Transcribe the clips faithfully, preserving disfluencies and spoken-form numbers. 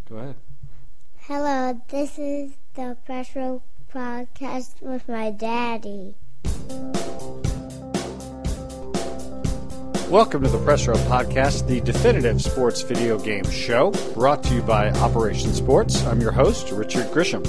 Go ahead. Hello, this is the Press Row Podcast with my daddy. Welcome to the Press Row Podcast, the definitive sports video game show, brought to you by Operation Sports. I'm your host, Richard Grisham.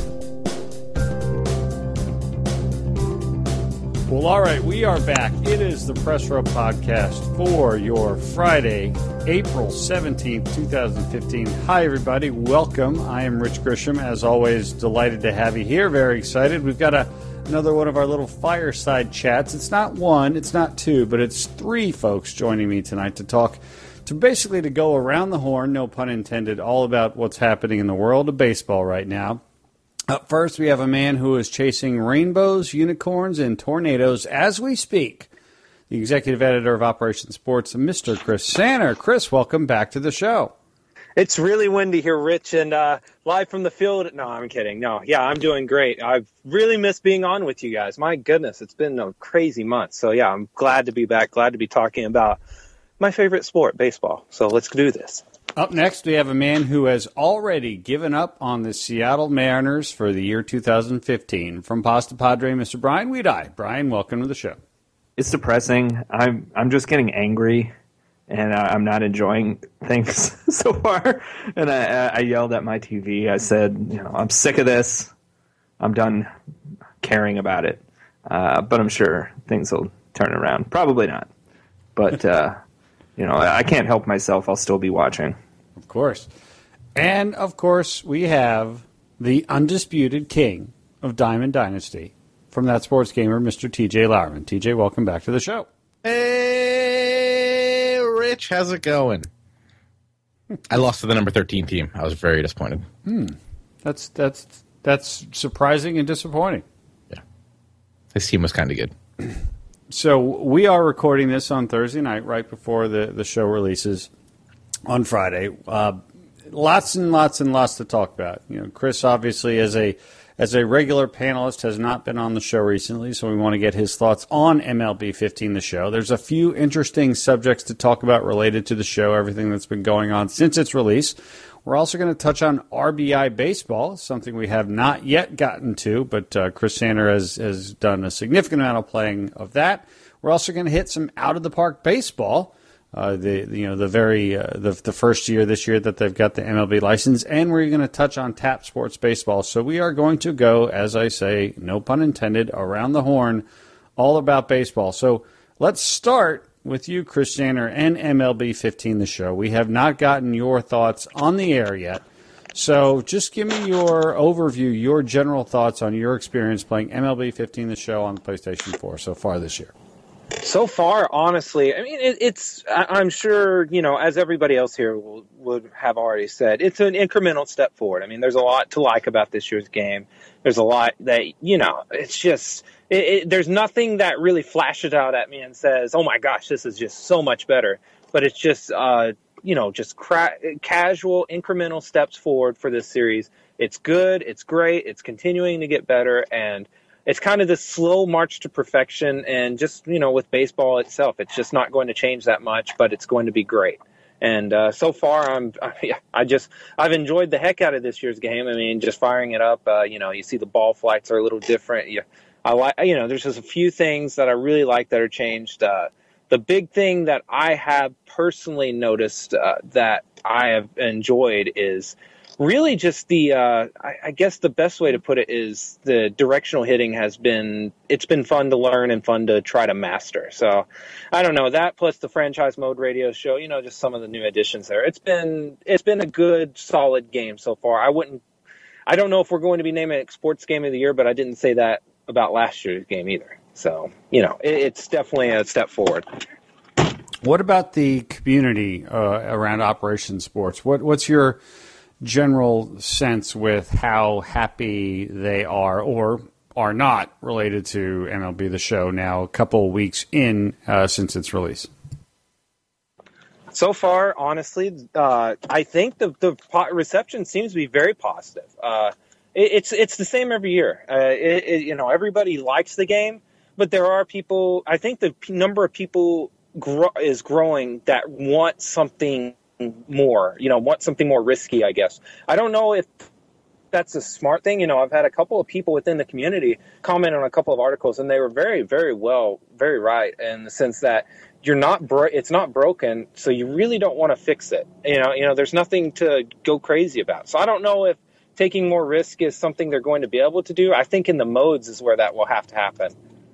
Well, all right, we are back. It is the Press Row Podcast for your Friday, April seventeenth, twenty fifteen. Hi, everybody. Welcome. I am Rich Grisham. As always, delighted to have you here. Very excited. We've got a, another one of our little fireside chats. It's not one, it's not two, but it's three folks joining me tonight to talk, to basically to go around the horn, no pun intended, all about what's happening in the world of baseball right now. Up first, we have a man who is chasing rainbows, unicorns, and tornadoes as we speak. The executive editor of Operation Sports, Mister Chris Sanner. Chris, welcome back to the show. It's really windy here, Rich, and uh, live from the field. No, I'm kidding. No, yeah, I'm doing great. I've really missed being on with you guys. My goodness, it's been a crazy month. So, yeah, I'm glad to be back, glad to be talking about my favorite sport, baseball. So let's do this. Up next, we have a man who has already given up on the Seattle Mariners for the year two thousand fifteen. From Pasta Padre, Mister Brian Weedeye. Brian, welcome to the show. It's depressing. I'm I'm just getting angry, and I'm not enjoying things so far. And I, I yelled at my T V. I said, you know, I'm sick of this. I'm done caring about it. Uh, but I'm sure things will turn around. Probably not. But, uh, you know, I can't help myself. I'll still be watching. Of course. And, of course, we have the undisputed king of Diamond Dynasty from That Sports Gamer, Mister T J Lauerman. T J, welcome back to the show. Hey, Rich, how's it going? I lost to the number thirteen team. I was very disappointed. Hmm. That's that's that's surprising and disappointing. Yeah. This team was kind of good. So we are recording this on Thursday night, right before the, the show releases on Friday. Uh, lots and lots and lots to talk about. You know, Chris, obviously, as a as a regular panelist, has not been on the show recently, so we want to get his thoughts on M L B fifteen, the show. There's a few interesting subjects to talk about related to the show, everything that's been going on since its release. We're also going to touch on R B I baseball, something we have not yet gotten to, but uh, Chris Sanner has, has done a significant amount of playing of that. We're also going to hit some out-of-the-park baseball, uh, the you know the very uh, the the first year this year that they've got the M L B license, and we're going to touch on Tap Sports baseball. So we are going to go, as I say, no pun intended, around the horn, all about baseball. So let's start with you, Chris Sanner, and M L B fifteen, the show. We have not gotten your thoughts on the air yet. So just give me your overview, your general thoughts on your experience playing M L B fifteen, the show, on the PlayStation four so far this year. So far, honestly, I mean, it, it's, I'm sure, you know, as everybody else here will, would have already said, it's an incremental step forward. I mean, there's a lot to like about this year's game. There's a lot that, you know, it's just, it, it, there's nothing that really flashes out at me and says, oh my gosh, this is just so much better. But it's just, uh, you know, just cra- casual, incremental steps forward for this series. It's good, it's great, it's continuing to get better, and it's kind of this slow march to perfection. And just, you know, with baseball itself, it's just not going to change that much, but it's going to be great. And uh, so far, I'm I just I've enjoyed the heck out of this year's game. I mean, just firing it up. Uh, you know, you see the ball flights are a little different. You, I like, you know, there's just a few things that I really like that are changed. Uh, the big thing that I have personally noticed uh, that I have enjoyed is really just the, uh, I, I guess the best way to put it is the directional hitting has been, it's been fun to learn and fun to try to master. So I don't know, that plus the franchise mode radio show, you know, just some of the new additions there. It's been, it's been a good, solid game so far. I wouldn't, I don't know if we're going to be naming it Sports Game of the Year, but I didn't say that about last year's game either. So, you know, it, it's definitely a step forward. What about the community uh, around Operation Sports? What, what's your general sense with how happy they are or are not related to M L B The Show now a couple of weeks in uh, since its release? So far, honestly, uh, I think the, the reception seems to be very positive. Uh, it, it's it's the same every year. Uh, it, it, you know, everybody likes the game, but there are people. I think the p- number of people grow, is growing that want something more, you know, want something more risky, I guess. I don't know if that's a smart thing. You know, I've had a couple of people within the community comment on a couple of articles, and they were very, very well, very right in the sense that you're not, bro- it's not broken, so you really don't want to fix it. You know, you know, there's nothing to go crazy about. So I don't know if taking more risk is something they're going to be able to do. I think in the modes is where that will have to happen.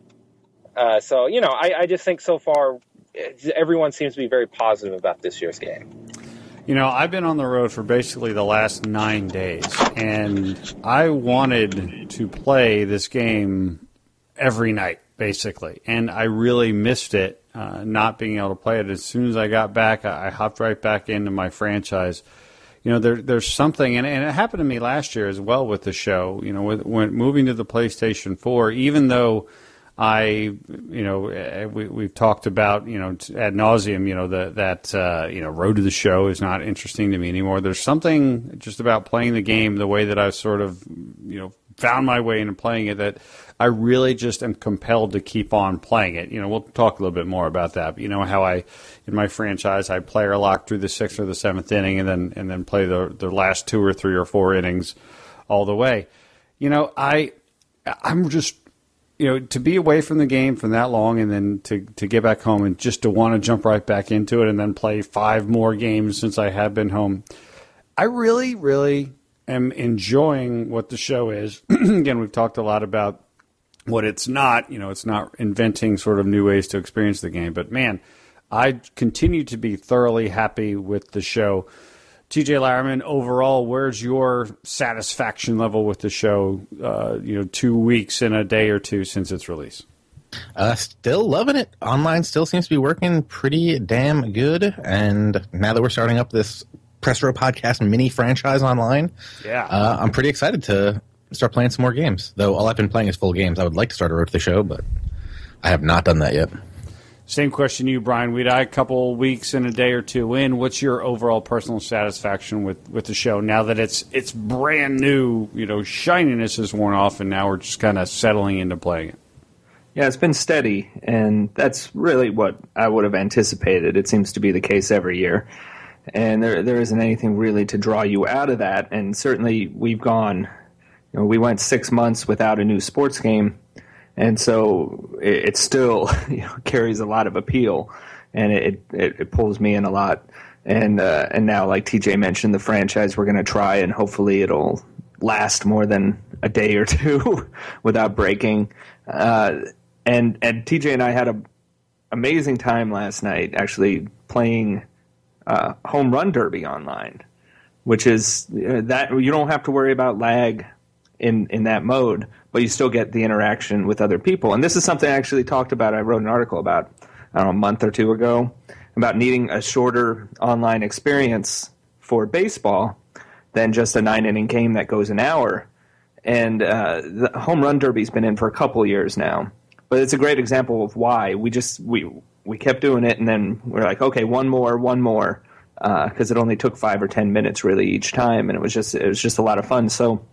Uh, so, you know, I, I just think so far everyone seems to be very positive about this year's game. You know, I've been on the road for basically the last nine days, and I wanted to play this game every night, basically, and I really missed it, uh, not being able to play it. As soon as I got back, I, I hopped right back into my franchise. You know, there, there's something, and, and it happened to me last year as well with the show, you know, with, when moving to the PlayStation four, even though I, you know, we, we've talked about, you know, ad nauseum, you know, the, that, uh, you know, road to the show is not interesting to me anymore. There's something just about playing the game the way that I've sort of, you know, found my way into playing it that I really just am compelled to keep on playing it. You know, we'll talk a little bit more about that. But you know how I, in my franchise, I player lock through the sixth or the seventh inning and then and then play the the last two or three or four innings all the way. You know, I I'm just, you know, to be away from the game for that long and then to, to get back home and just to want to jump right back into it and then play five more games since I have been home, I really, really am enjoying what the show is. Again, we've talked a lot about what it's not. You know, it's not inventing sort of new ways to experience the game. But, man, I continue to be thoroughly happy with the show. T J Larriman, overall, where's your satisfaction level with the show, uh, you know, two weeks and a day or two since its release? Uh, still loving it. Online still seems to be working pretty damn good. And now that we're starting up this Press Row Podcast mini franchise online, yeah, uh, I'm pretty excited to start playing some more games. Though all I've been playing is full games. I would like to start a road to the show, but I have not done that yet. Same question to you, Brian. We'd a couple weeks and a day or two in. What's your overall personal satisfaction with, with the show now that it's it's brand new? You know, shininess is worn off, and now we're just kind of settling into playing it. Yeah, it's been steady, and that's really what I would have anticipated. It seems to be the case every year, and there there isn't anything really to draw you out of that. And certainly, we've gone, you know, we went six months without a new sports game. And so it, it still, you know, carries a lot of appeal, and it, it, it pulls me in a lot. And uh, and now, like T J mentioned, the franchise we're going to try, and hopefully it'll last more than a day or two without breaking. Uh, and and T J and I had an amazing time last night, actually playing uh, Home Run Derby online, which is uh, that you don't have to worry about lag in in that mode, but you still get the interaction with other people. And this is something I actually talked about. I wrote an article about, I don't know, a month or two ago about needing a shorter online experience for baseball than just a nine-inning game that goes an hour. And uh, the Home Run Derby's been in for a couple years now. But it's a great example of why. We just we we kept doing it, and then we're like, okay, one more, one more, because uh, it only took five or ten minutes really each time, and it was just it was just a lot of fun. So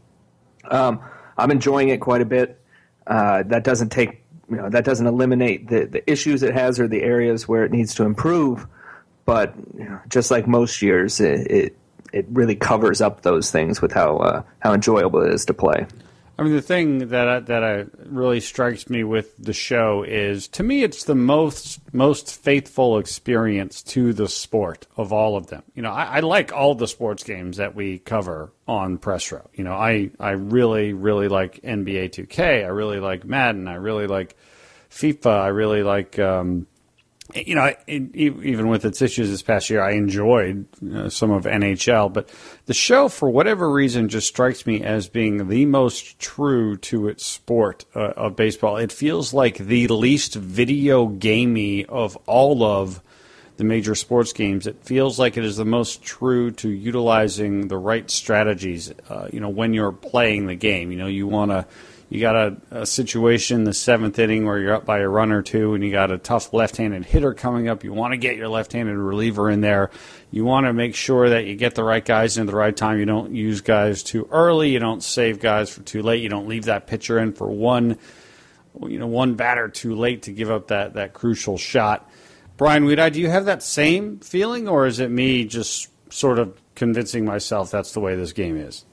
Um, I'm enjoying it quite a bit. Uh, that doesn't take, you know, that doesn't eliminate the, the issues it has or the areas where it needs to improve. But you know, just like most years, it, it it really covers up those things with how uh, how enjoyable it is to play. I mean, the thing that I, that I really strikes me with the show is, to me, it's the most most faithful experience to the sport of all of them. You know, I, I like all the sports games that we cover on Press Row. You know, I, I really, really like N B A two K. I really like Madden. I really like FIFA. I really like, um, you know, it, even with its issues this past year, I enjoyed uh, some of N H L. But the show, for whatever reason, just strikes me as being the most true to its sport uh, of baseball. It feels like the least video gamey of all of the major sports games. It feels like it is the most true to utilizing the right strategies, uh, you know, when you're playing the game. You know, you want to... You got a, a situation in the seventh inning where you're up by a run or two and you got a tough left-handed hitter coming up. You want to get your left-handed reliever in there. You want to make sure that you get the right guys in at the right time. You don't use guys too early. You don't save guys for too late. You don't leave that pitcher in for one, you know, one batter too late to give up that, that crucial shot. Brian Weedeye, do you have that same feeling, or is it me just sort of convincing myself that's the way this game is?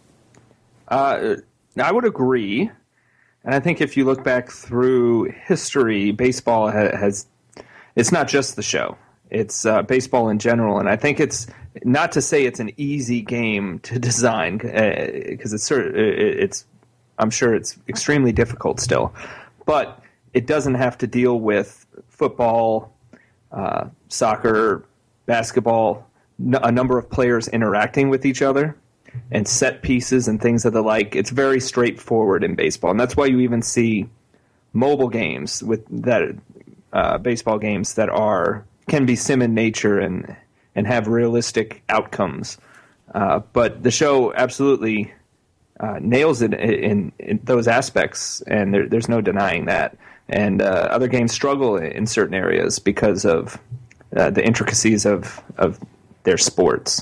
Uh, I would agree. And I think if you look back through history, baseball ha- has, it's not just the show. It's uh, baseball in general. And I think it's, not to say it's an easy game to design, because uh, it's, it's, I'm sure it's extremely difficult still. But it doesn't have to deal with football, uh, soccer, basketball, n- a number of players interacting with each other, and set pieces and things of the like. It's very straightforward in baseball, and that's why you even see mobile games with that uh, baseball games that are can be sim in nature and and have realistic outcomes. Uh, but the show absolutely uh, nails it in, in those aspects, and there, there's no denying that. And uh, other games struggle in certain areas because of uh, the intricacies of of their sports.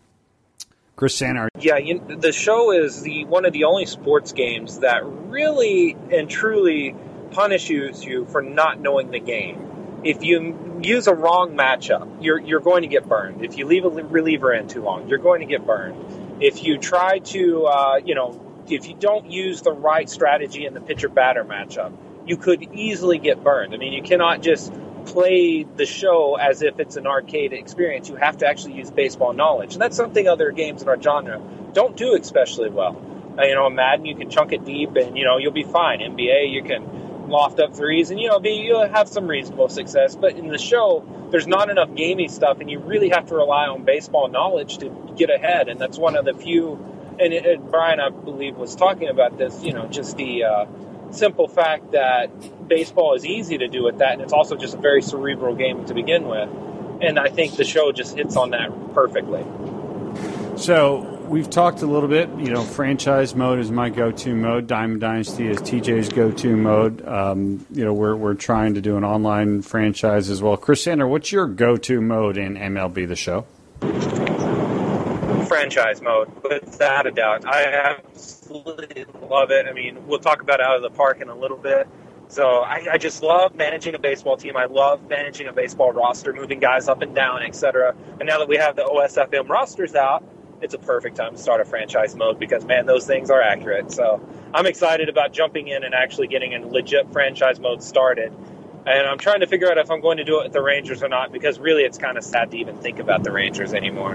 Chris Sanner. Yeah, you, the show is the one of the only sports games that really and truly punishes you for not knowing the game. If you use a wrong matchup, you're you're going to get burned. If you leave a reliever in too long, you're going to get burned. If you try to, uh, you know, if you don't use the right strategy in the pitcher-batter matchup, you could easily get burned. I mean, you cannot just play the show as if it's an arcade experience. You have to actually use baseball knowledge. And that's something other games in our genre don't do especially well. Uh, you know, in Madden, you can chunk it deep and, you know, you'll be fine. N B A, you can loft up threes and, you know, be, you'll have some reasonable success. But in the show, there's not enough gamey stuff, and you really have to rely on baseball knowledge to get ahead. And that's one of the few, and, it, and Brian, I believe, was talking about this, you know, just the uh, simple fact that baseball is easy to do with that, and it's also just a very cerebral game to begin with. And I think the show just hits on that perfectly. So we've talked a little bit, you know, franchise mode is my go-to mode. Diamond Dynasty is T J's go-to mode. Um, you know, we're we're trying to do an online franchise as well. Chris Sander, what's your go-to mode in M L B The Show? Franchise mode, without a doubt. I absolutely love it. I mean, we'll talk about Out of the Park in a little bit. So I, I just love managing a baseball team. I love managing a baseball roster, moving guys up and down, et cetera. And now that we have the O S F M rosters out, it's a perfect time to start a franchise mode because, man, those things are accurate. So I'm excited about jumping in and actually getting a legit franchise mode started. And I'm trying to figure out if I'm going to do it with the Rangers or not, because really it's kind of sad to even think about the Rangers anymore.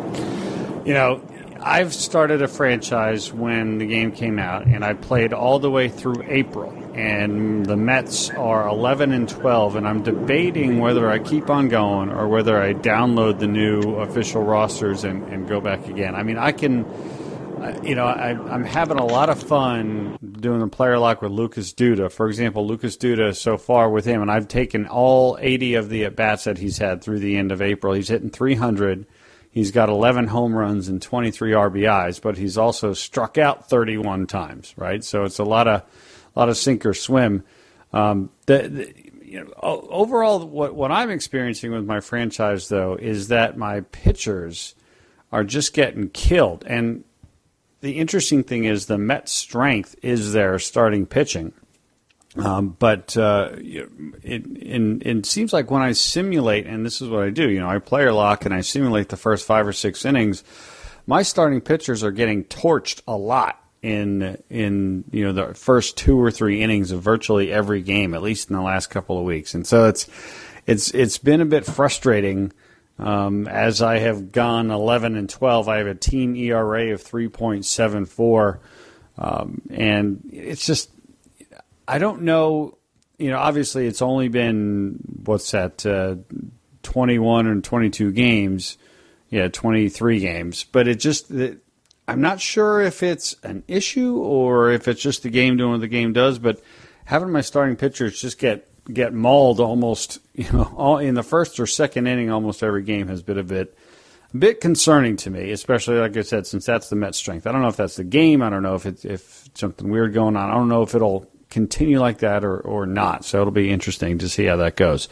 You know, I've started a franchise when the game came out, and I played all the way through April. And the Mets are eleven and twelve, and I'm debating whether I keep on going or whether I download the new official rosters and, and go back again. I mean, I can, you know, I, I'm having a lot of fun doing the player lock with Lucas Duda. For example, Lucas Duda so far with him, and I've taken all eighty of the at-bats that he's had through the end of April. He's hitting three hundred. He's got eleven home runs and twenty-three R B Is, but he's also struck out thirty-one times, right? So it's a lot of a lot of sink or swim. Um, the, the, you know, overall, what, what I'm experiencing with my franchise, though, is that my pitchers are just getting killed. And the interesting thing is the Mets' strength is their starting pitching. Um, but uh, it, it, it seems like when I simulate, and this is what I do, you know, I player lock and I simulate the first five or six innings, my starting pitchers are getting torched a lot in in you know the first two or three innings of virtually every game, at least in the last couple of weeks. And so it's it's it's been a bit frustrating. Um, as I have gone eleven and twelve, I have a team E R A of three point seven four, um, and it's just. I don't know, you know, obviously it's only been, what's that, uh, twenty-one and twenty-two games, yeah, twenty-three games, but it just, it, I'm not sure if it's an issue or if it's just the game doing what the game does, but having my starting pitchers just get, get mauled almost, you know, all in the first or second inning almost every game has been a bit, a bit concerning to me, especially, like I said, since that's the Mets' strength. I don't know if that's the game, I don't know if it's, if something weird going on, I don't know if it'll continue like that or, or not. So it'll be interesting to see how that goes.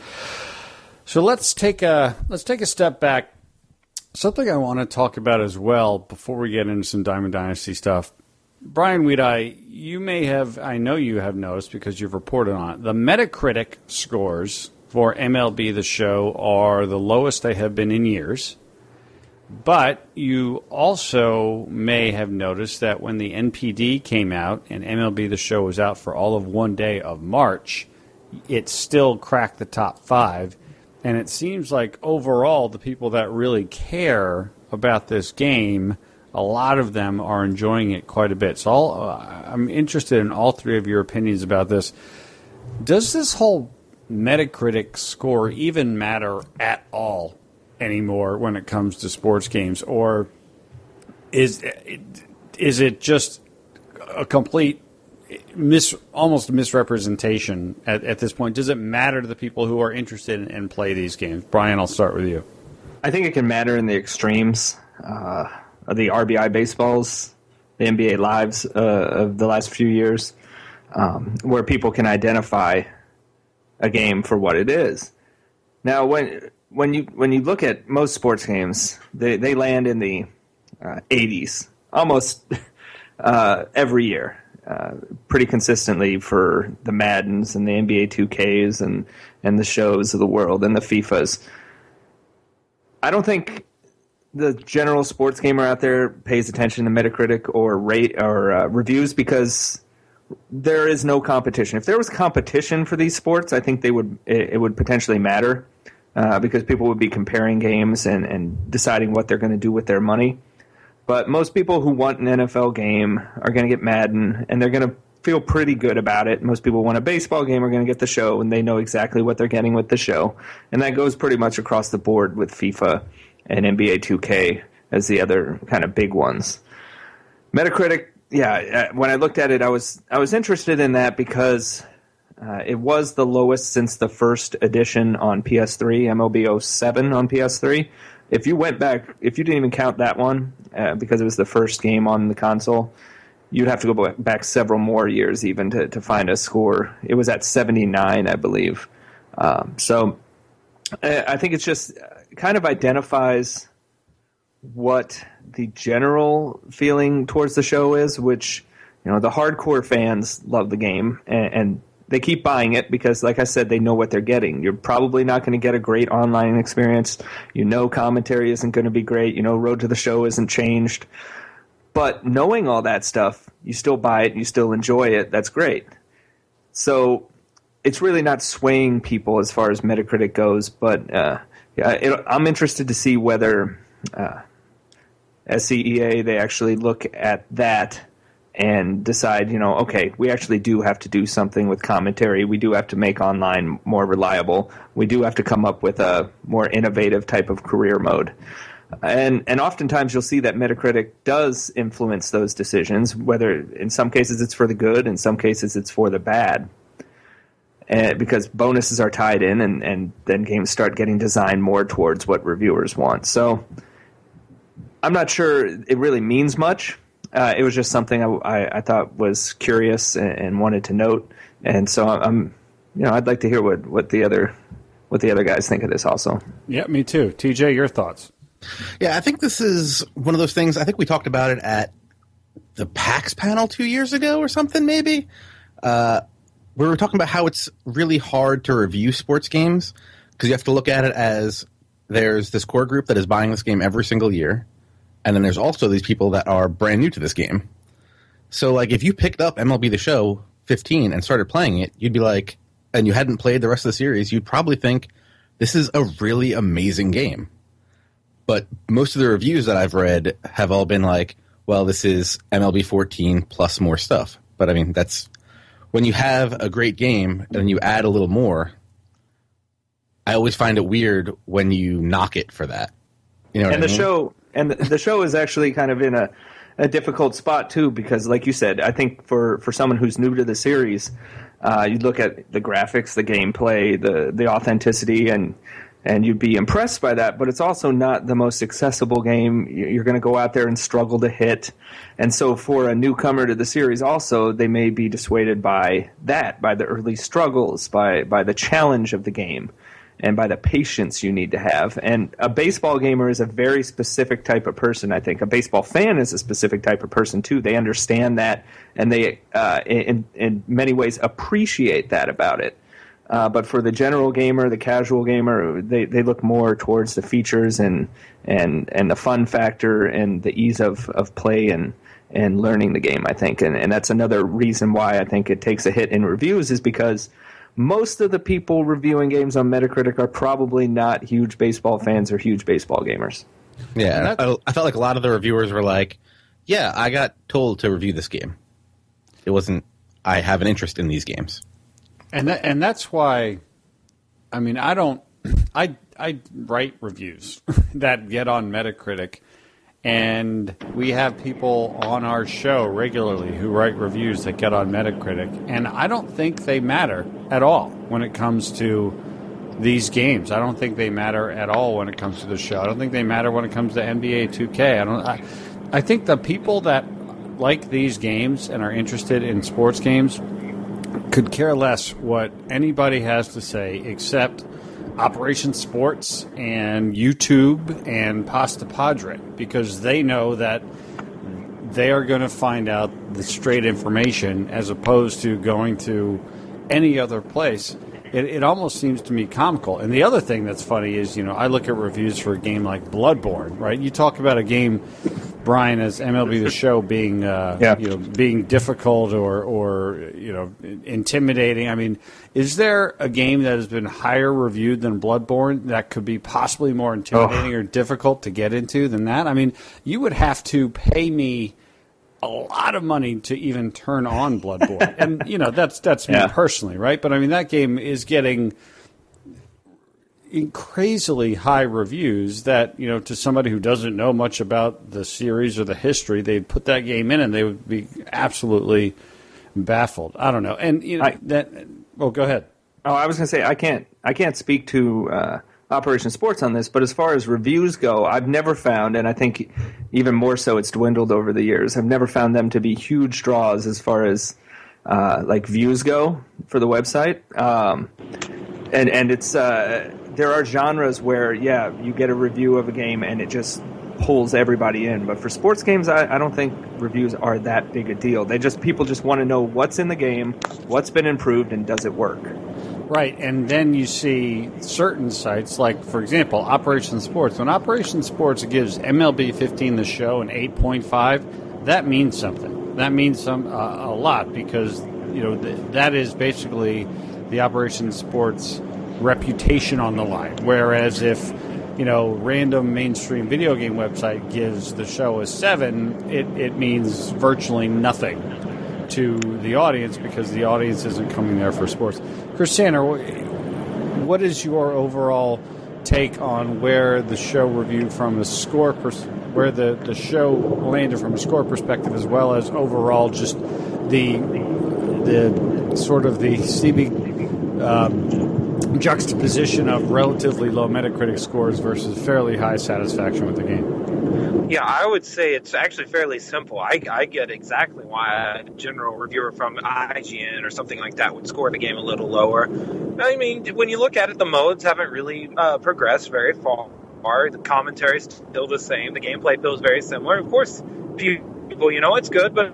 So let's take a let's take a step back. Something I want to talk about as well before we get into some Diamond Dynasty stuff. Brian Weedeye, you may have, I know you have noticed because you've reported on it, the Metacritic scores for M L B The Show are the lowest they have been in years. But you also may have noticed that when the N P D came out and M L B The Show was out for all of one day of March, it still cracked the top five. And it seems like overall the people that really care about this game, a lot of them are enjoying it quite a bit. So I'll, uh, I'm interested in all three of your opinions about this. Does this whole Metacritic score even matter at all anymore when it comes to sports games, or is is it just a complete mis almost a misrepresentation at, at this point? Does it matter to the people who are interested in and play these games? Brian, I'll start with you. I think it can matter in the extremes. Uh, the R B I baseballs, the N B A lives uh, of the last few years, um, where people can identify a game for what it is. Now, when when you when you look at most sports games, they, they land in the uh, eighties almost uh, every year, uh, pretty consistently for the Maddens and the N B A two Ks and, and the shows of the world and the FIFAs. I don't think the general sports gamer out there pays attention to Metacritic or rate or uh, reviews because there is no competition. If there was competition for these sports, I think they would it, it would potentially matter uh, because people would be comparing games and, and deciding what they're going to do with their money. But most people who want an N F L game are going to get Madden, and they're going to feel pretty good about it. Most people want a baseball game are going to get the show, and they know exactly what they're getting with the show. And that goes pretty much across the board with FIFA and N B A two K as the other kind of big ones. Metacritic, yeah, when I looked at it, I was I was interested in that because uh, it was the lowest since the first edition on P S three, M L B oh seven on P S three. If you went back, if you didn't even count that one, uh, because it was the first game on the console, you'd have to go back several more years even to, to find a score. It was at seventy-nine, I believe. Um, so I think it's just kind of identifies what the general feeling towards the show is, which, you know, the hardcore fans love the game, and, and they keep buying it because, like I said, they know what they're getting. You're probably not going to get a great online experience. You know commentary isn't going to be great. You know Road to the Show isn't changed. But knowing all that stuff, you still buy it, you still enjoy it, that's great. So it's really not swaying people as far as Metacritic goes, but uh, yeah, it, I'm interested to see whether uh, S C E A, they actually look at that and decide, you know, okay, we actually do have to do something with commentary. We do have to make online more reliable. We do have to come up with a more innovative type of career mode. And and oftentimes you'll see that Metacritic does influence those decisions, whether in some cases it's for the good, in some cases it's for the bad. And because bonuses are tied in, and, and then games start getting designed more towards what reviewers want. So I'm not sure it really means much. Uh, it was just something I, I, I thought was curious and, and wanted to note. And so I'm, you know, I'd like to hear what, what the other what the other guys think of this also. Yeah, me too. T J, your thoughts? Yeah, I think this is one of those things. I think we talked about it at the PAX panel two years ago or something, maybe. Uh, we were talking about how it's really hard to review sports games because you have to look at it as there's this core group that is buying this game every single year, and then there's also these people that are brand new to this game. So, like, if you picked up M L B The Show fifteen and started playing it, you'd be like, and you hadn't played the rest of the series, you'd probably think, this is a really amazing game. But most of the reviews that I've read have all been like, well, this is M L B fourteen plus more stuff. But, I mean, that's when you have a great game and you add a little more, I always find it weird when you knock it for that. You know what and I the mean? show and the show is actually kind of in a, a difficult spot, too, because, like you said, I think for, for someone who's new to the series, uh, you look at the graphics, the gameplay, the, the authenticity, and And you'd be impressed by that, but it's also not the most accessible game. You're going to go out there and struggle to hit. And so for a newcomer to the series also, they may be dissuaded by that, by the early struggles, by, by the challenge of the game, and by the patience you need to have. And a baseball gamer is a very specific type of person, I think. A baseball fan is a specific type of person, too. They understand that, and they, uh, in, in many ways, appreciate that about it. Uh, but for the general gamer, the casual gamer, they, they look more towards the features and and, and the fun factor and the ease of, of play and, and learning the game, I think. And, and that's another reason why I think it takes a hit in reviews, is because most of the people reviewing games on Metacritic are probably not huge baseball fans or huge baseball gamers. Yeah, I, I felt like a lot of the reviewers were like, yeah, I got told to review this game. It wasn't, I have an interest in these games. And that, and that's why, I mean, I don't, I I write reviews that get on Metacritic, and we have people on our show regularly who write reviews that get on Metacritic, and I don't think they matter at all when it comes to these games. I don't think they matter at all when it comes to the show. I don't think they matter when it comes to N B A two K. I don't. I, I think the people that like these games and are interested in sports games could care less what anybody has to say except Operation Sports and YouTube and Pasta Padre, because they know that they are going to find out the straight information as opposed to going to any other place. It, it almost seems to me comical. And the other thing that's funny is, you know, I look at reviews for a game like Bloodborne, right? You talk about a game, Brian, as M L B The Show being, uh, yeah. you know, being difficult or, or, you know, intimidating. I mean, is there a game that has been higher reviewed than Bloodborne that could be possibly more intimidating oh. or difficult to get into than that? I mean, you would have to pay me a lot of money to even turn on Bloodborne. And, you know, that's that's me yeah. personally, right? But, I mean, that game is getting crazily high reviews that, you know, to somebody who doesn't know much about the series or the history, they'd put that game in and they would be absolutely baffled. I don't know. And, you know, I, that – oh, go ahead. Oh, I was going to say, I can't I can't speak to uh, Operation Sports on this, but as far as reviews go, I've never found, and I think even more so it's dwindled over the years, I've never found them to be huge draws as far as uh, like views go for the website. Um, and and it's uh, there are genres where, yeah, you get a review of a game and it just pulls everybody in. But for sports games, I, I don't think reviews are that big a deal. They just people just want to know what's in the game, what's been improved, and does it work. Right, and then you see certain sites, like, for example, Operation Sports. When Operation Sports gives M L B fifteen The Show an eight point five, that means something. That means some uh, a lot, because, you know, th- that is basically the Operation Sports reputation on the line. Whereas if, you know, random mainstream video game website gives the show a seven, it, it means virtually nothing to the audience, because the audience isn't coming there for sports. Chris Sanner, what is your overall take on where the show reviewed from a score, pers- where the, the show landed from a score perspective, as well as overall just the the sort of the C B um, juxtaposition of relatively low Metacritic scores versus fairly high satisfaction with the game? Yeah, I would say it's actually fairly simple. I, I get exactly why a general reviewer from I G N or something like that would score the game a little lower. I mean, when you look at it, the modes haven't really uh, progressed very far. The commentary is still the same. The gameplay feels very similar. Of course, people, you know, it's good, but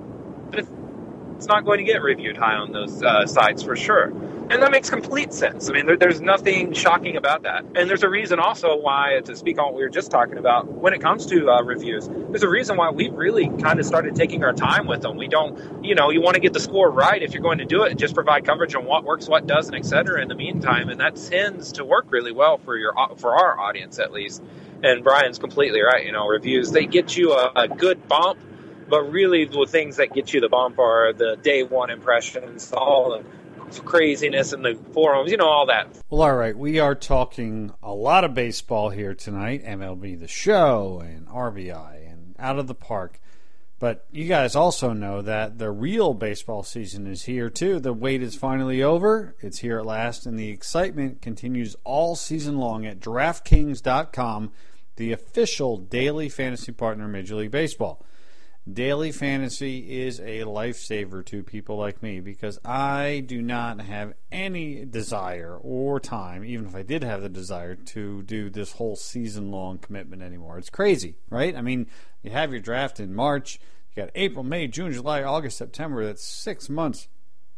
it's not going to get reviewed high on those uh, sites for sure. And that makes complete sense. I mean, there, there's nothing shocking about that. And there's a reason also why, to speak on what we were just talking about, when it comes to uh, reviews, there's a reason why we really kind of started taking our time with them. We don't, you know, you want to get the score right if you're going to do it, and just provide coverage on what works, what doesn't, et cetera in the meantime. And that tends to work really well for your for our audience, at least. And Brian's completely right. You know, reviews, they get you a, a good bump, but really the things that get you the bump are the day one impressions, all the craziness in the forums, you know, all that. Well, all right, we are talking a lot of baseball here tonight, M L B The Show and R B I and Out of the Park. But you guys also know that the real baseball season is here, too. The wait is finally over. It's here at last, and the excitement continues all season long at DraftKings dot com, the official daily fantasy partner of Major League Baseball. Daily fantasy is a lifesaver to people like me, because I do not have any desire or time, even if I did have the desire, to do this whole season-long commitment anymore. It's crazy, right? I mean, you have your draft in March, you got April, May, June, July, August, September. That's six months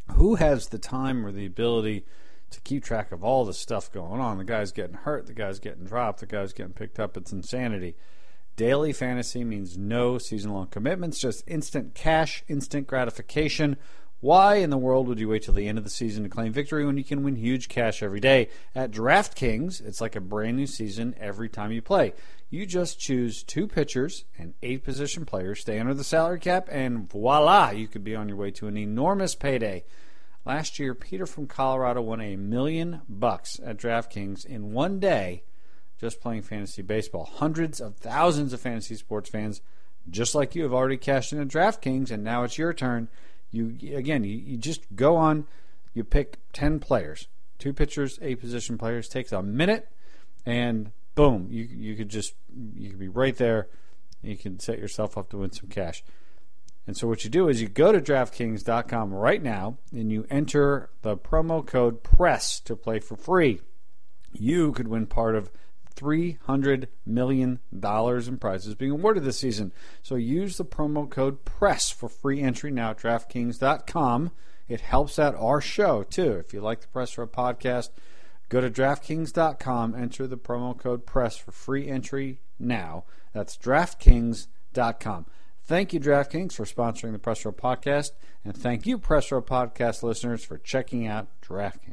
who has the time or the ability to keep track of all the stuff going on? The guy's getting hurt, the guy's getting dropped, the guy's getting picked up. It's insanity. Daily fantasy means no season-long commitments, just instant cash, instant gratification. Why in the world would you wait till the end of the season to claim victory when you can win huge cash every day? At DraftKings, it's like a brand new season every time you play. You just choose two pitchers and eight position players, stay under the salary cap, and voila, you could be on your way to an enormous payday. Last year, Peter from Colorado won a million bucks at DraftKings in one day just playing fantasy baseball. Hundreds of thousands of fantasy sports fans, just like you, have already cashed in at DraftKings, and now it's your turn. You again, you, you just go on, you pick ten players, two pitchers, eight position players. Takes a minute, and boom, you you could just you could be right there. You can set yourself up to win some cash. And so what you do is you go to DraftKings dot com right now, and you enter the promo code PRESS to play for free. You could win part of three hundred million dollars in prizes being awarded this season. So use the promo code PRESS for free entry now at DraftKings dot com. It helps out our show, too. If you like the Press Row podcast, go to DraftKings dot com, enter the promo code PRESS for free entry now. That's DraftKings dot com. Thank you, DraftKings, for sponsoring the Press Row podcast, and thank you, Press Row podcast listeners, for checking out DraftKings.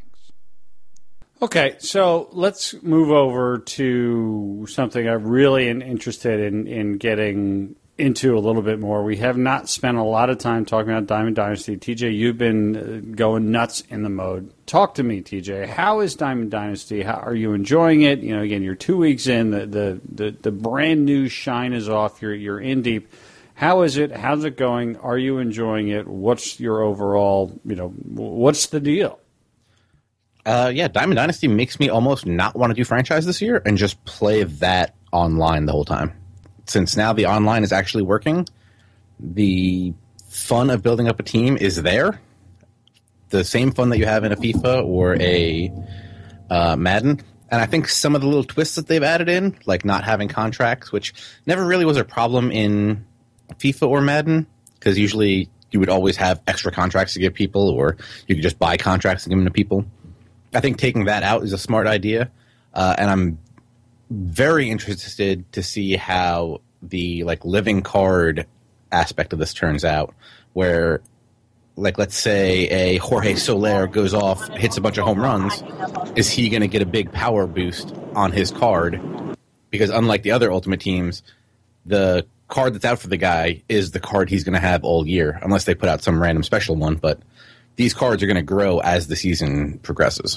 Okay, so let's move over to something I'm really interested in, in getting into a little bit more. We have not spent a lot of time talking about Diamond Dynasty. T J, you've been going nuts in the mode. Talk to me, T J. How is Diamond Dynasty? How are you enjoying it? You know, again, you're two weeks in. The the the, the brand new shine is off. You're you're in deep. How is it? How's it going? Are you enjoying it? What's your overall? You know, what's the deal? Uh, yeah, Diamond Dynasty makes me almost not want to do franchise this year and just play that online the whole time. Since now the online is actually working, the fun of building up a team is there. The same fun that you have in a FIFA or a uh, Madden. And I think some of the little twists that they've added in, like not having contracts, which never really was a problem in FIFA or Madden, because usually you would always have extra contracts to give people, or you could just buy contracts and give them to people. I think taking that out is a smart idea, uh, and I'm very interested to see how the like living card aspect of this turns out, where, like, let's say a Jorge Soler goes off, hits a bunch of home runs. Is he going to get a big power boost on his card? Because unlike the other Ultimate Teams, the card that's out for the guy is the card he's going to have all year, unless they put out some random special one. But these cards are going to grow as the season progresses.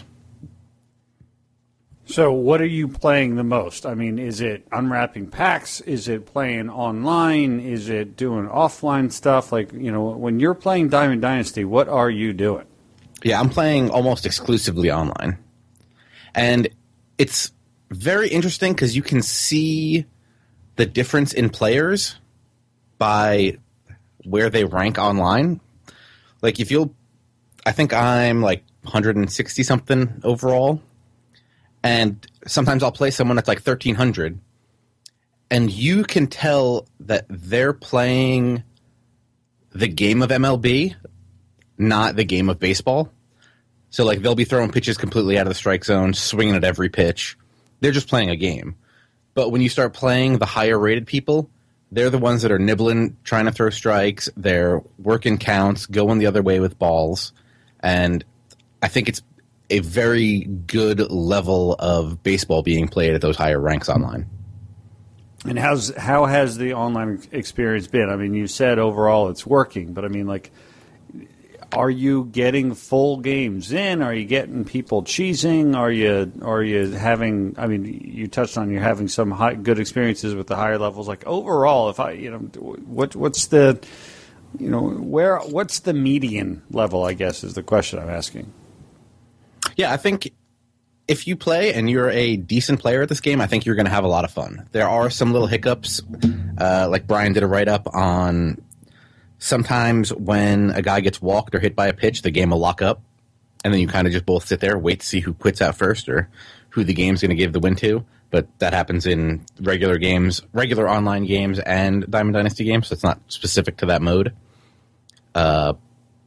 So what are you playing the most? I mean, is it unwrapping packs? Is it playing online? Is it doing offline stuff? Like, you know, when you're playing Diamond Dynasty, what are you doing? Yeah, I'm playing almost exclusively online. And it's very interesting because you can see the difference in players by where they rank online. Like, if you'll, I think I'm like one hundred sixty something overall. And sometimes I'll play someone that's like thirteen hundred. And you can tell that they're playing the game of M L B, not the game of baseball. So, like, they'll be throwing pitches completely out of the strike zone, swinging at every pitch. They're just playing a game. But when you start playing the higher-rated people, they're the ones that are nibbling, trying to throw strikes. They're working counts, going the other way with balls. And I think it's a very good level of baseball being played at those higher ranks online. And how's how has the online experience been? I mean, you said overall it's working, but I mean, like, are you getting full games in? Are you getting people cheesing? Are you are you having? I mean, you touched on you're having some high, good experiences with the higher levels. Like, overall, if I, you know, what what's the, you know, where what's the median level? I guess is the question I'm asking. Yeah, I think if you play and you're a decent player at this game, I think you're going to have a lot of fun. There are some little hiccups, uh, like Brian did a write-up on sometimes when a guy gets walked or hit by a pitch, the game will lock up, and then you kind of just both sit there, wait to see who quits out first or who the game's going to give the win to. But that happens in regular games, regular online games and Diamond Dynasty games, so it's not specific to that mode. Uh,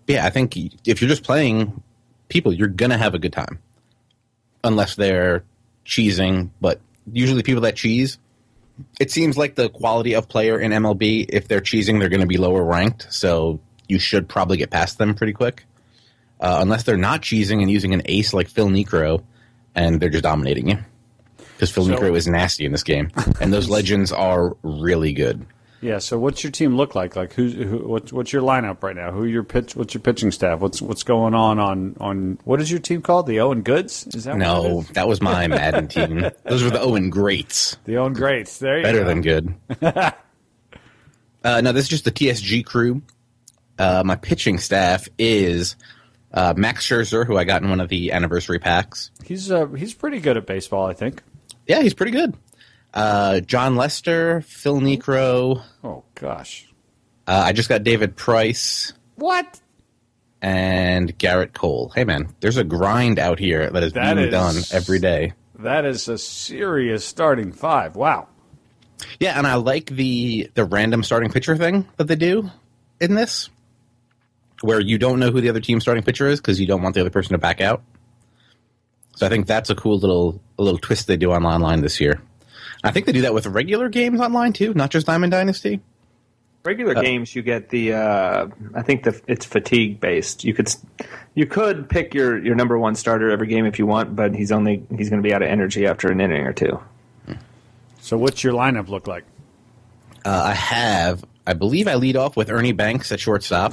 yeah, I think if you're just playing people, you're going to have a good time. Unless they're cheesing, but usually people that cheese, it seems like the quality of player in M L B, if they're cheesing, they're going to be lower ranked, so you should probably get past them pretty quick. Uh, unless they're not cheesing and using an ace like Phil Niekro, and they're just dominating you. Because Phil so, Niekro is nasty in this game, and those legends are really good. Yeah. So, what's your team look like? Like, who's who, what's what's your lineup right now? Who are your pitch? What's your pitching staff? What's what's going on on on what is your team called? The Owen Goods? Is that no? What that was my Madden team. Those were the Owen Greats. The Owen Greats. There you Better go. than good. uh, no, this is just the T S G crew. Uh, my pitching staff is uh, Max Scherzer, who I got in one of the anniversary packs. He's uh, he's pretty good at baseball, I think. Yeah, he's pretty good. Uh, John Lester, Phil Niekro. Oh gosh. Uh, I just got David Price. What? And Garrett Cole. Hey man, there's a grind out here that is that being is, done every day. That is a serious starting five. Wow. Yeah, and I like the the random starting pitcher thing that they do in this, where you don't know who the other team's starting pitcher is because you don't want the other person to back out. So I think that's a cool little a little twist they do on online this year. I think they do that with regular games online too, not just Diamond Dynasty. Regular uh, games, you get the. Uh, I think the it's fatigue based. You could you could pick your, your number one starter every game if you want, but he's only he's going to be out of energy after an inning or two. So what's your lineup look like? Uh, I have, I believe, I lead off with Ernie Banks at shortstop.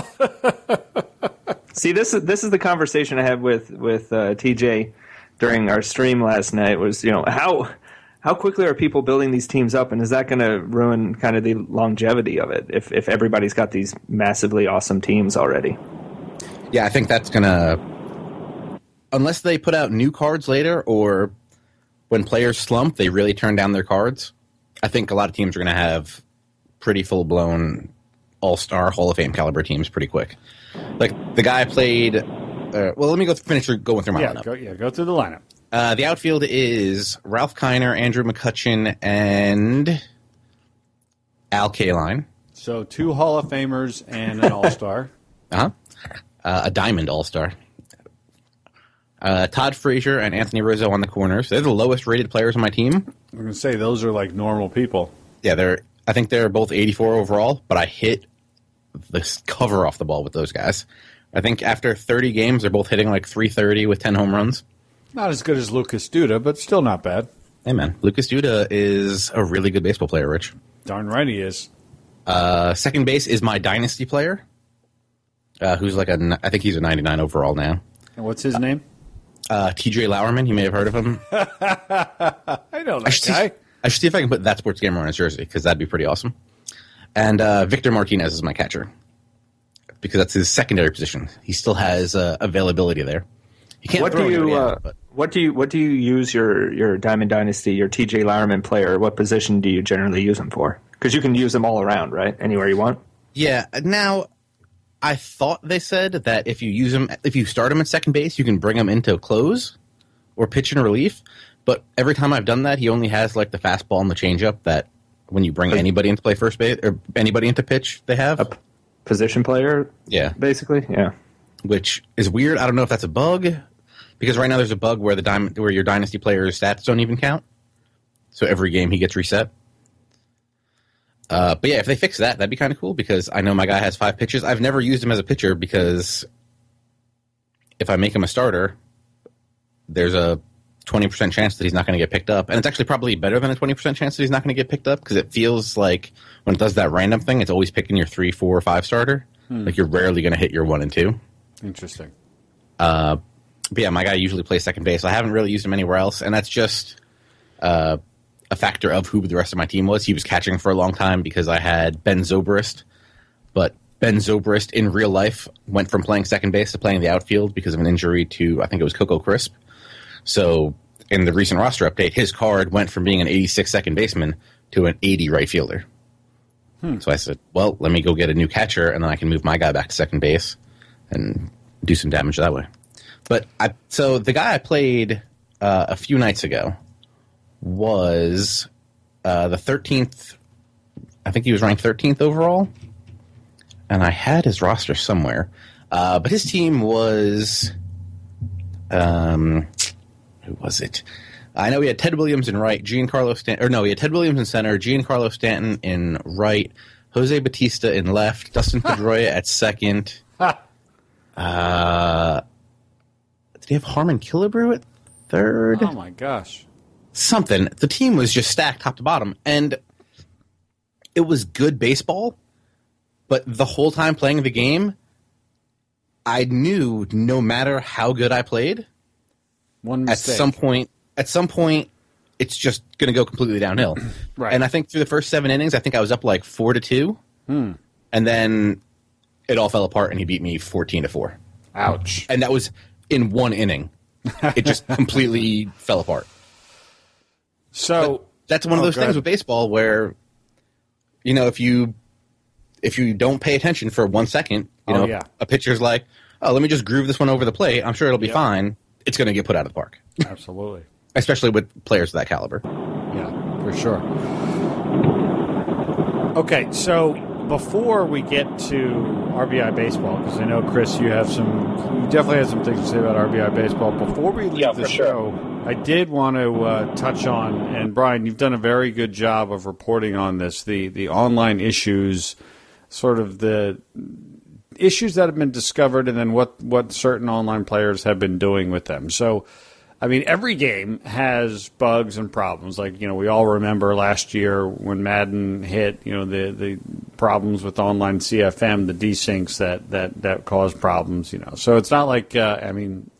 See, this is this is the conversation I had with with uh, T J during our stream last night. Was you know how. How quickly are people building these teams up, and is that going to ruin kind of the longevity of it if, if everybody's got these massively awesome teams already? Yeah, I think that's going to... Unless they put out new cards later, or when players slump, they really turn down their cards, I think a lot of teams are going to have pretty full-blown all-star Hall of Fame caliber teams pretty quick. Like, the guy I played... Uh, well, let me go finish going through my yeah, lineup. Go, yeah, go through the lineup. Uh, the outfield is Ralph Kiner, Andrew McCutchen, and Al Kaline. So two Hall of Famers and an All-Star. uh-huh. Uh, a Diamond All-Star. Uh, Todd Frazier and Anthony Rizzo on the corners. They're the lowest rated players on my team. I'm going to say those are like normal people. Yeah, they're. I think they're both eighty-four overall, but I hit the cover off the ball with those guys. I think after thirty games, they're both hitting like three thirty with ten home runs. Not as good as Lucas Duda, but still not bad. Hey, man. Lucas Duda is a really good baseball player, Rich. Darn right he is. Uh, second base is my dynasty player, uh, who's like a, I think he's a ninety-nine overall now. And what's his name? Uh, T J Lauerman. You may have heard of him. I know that I should, guy. see, I should see if I can put That Sports Gamer on his jersey, because that'd be pretty awesome. And uh, Victor Martinez is my catcher, because that's his secondary position. He still has uh, availability there. He can't what throw do you? it Uh, out, but. What do you? What do you use your, your Diamond Dynasty, your T J Lauerman player? What position do you generally use him for? Because you can use them all around, right? Anywhere you want. Yeah. Now, I thought they said that if you use him, if you start him at second base, you can bring him into close or pitch in relief. But every time I've done that, he only has like the fastball and the changeup that when you bring anybody into play first base or anybody into pitch, they have A p- position player. Yeah. Basically, yeah. Which is weird. I don't know if that's a bug. Because right now there's a bug where the diamond, where your dynasty player's stats don't even count. So every game he gets reset. Uh, but yeah, if they fix that, that'd be kind of cool because I know my guy has five pitches. I've never used him as a pitcher because if I make him a starter, there's a twenty percent chance that he's not going to get picked up. And it's actually probably better than a twenty percent chance that he's not going to get picked up because it feels like when it does that random thing, it's always picking your three, four, or five starter. Hmm. Like you're rarely going to hit your one and two. Interesting. Uh, But yeah, my guy usually plays second base. I haven't really used him anywhere else, and that's just uh, a factor of who the rest of my team was. He was catching for a long time because I had Ben Zobrist, but Ben Zobrist in real life went from playing second base to playing the outfield because of an injury to, I think it was Coco Crisp. So in the recent roster update, his card went from being an eighty-six second baseman to an eighty right fielder. Hmm. So I said, well, let me go get a new catcher, and then I can move my guy back to second base and do some damage that way. But I, so the guy I played uh, a few nights ago was uh, the thirteenth. I think he was ranked thirteenth overall, and I had his roster somewhere. Uh, but his team was, um, who was it? I know he had Ted Williams in right, Giancarlo Stanton, or no, he had Ted Williams in center, Giancarlo Stanton in right, Jose Batista in left, Dustin Pedroia at second. uh, did he have Harmon Killebrew at third? Oh my gosh. Something. The team was just stacked top to bottom, and it was good baseball, but the whole time playing the game, I knew no matter how good I played, One at mistake. some point, at some point, it's just going to go completely downhill. Right. And I think through the first seven innings, I think I was up like four to two, Hmm. and then it all fell apart, and he beat me fourteen to four. Ouch. And that was in one inning. It just completely fell apart. So But that's one of Oh, those go things ahead. with baseball where, you know, if you if you don't pay attention for one second, you Oh, know, yeah. a pitcher's like, oh, let me just groove this one over the plate. I'm sure it'll be Yep. fine. It's going to get put out of the park, Absolutely. especially with players of that caliber. Yeah, for sure. Okay, so before we get to R B I baseball, because I know, Chris, you have some, you definitely have some things to say about R B I baseball. Before we leave Yeah, the for sure. show, I did want to uh, touch on, and Brian, you've done a very good job of reporting on this, the, the online issues, sort of the issues that have been discovered, and then what, what certain online players have been doing with them. So, I mean, every game has bugs and problems. Like, you know, we all remember last year when Madden hit, you know, the, the problems with online C F M, the desyncs that, that, that caused problems, you know. So it's not like, uh, I mean,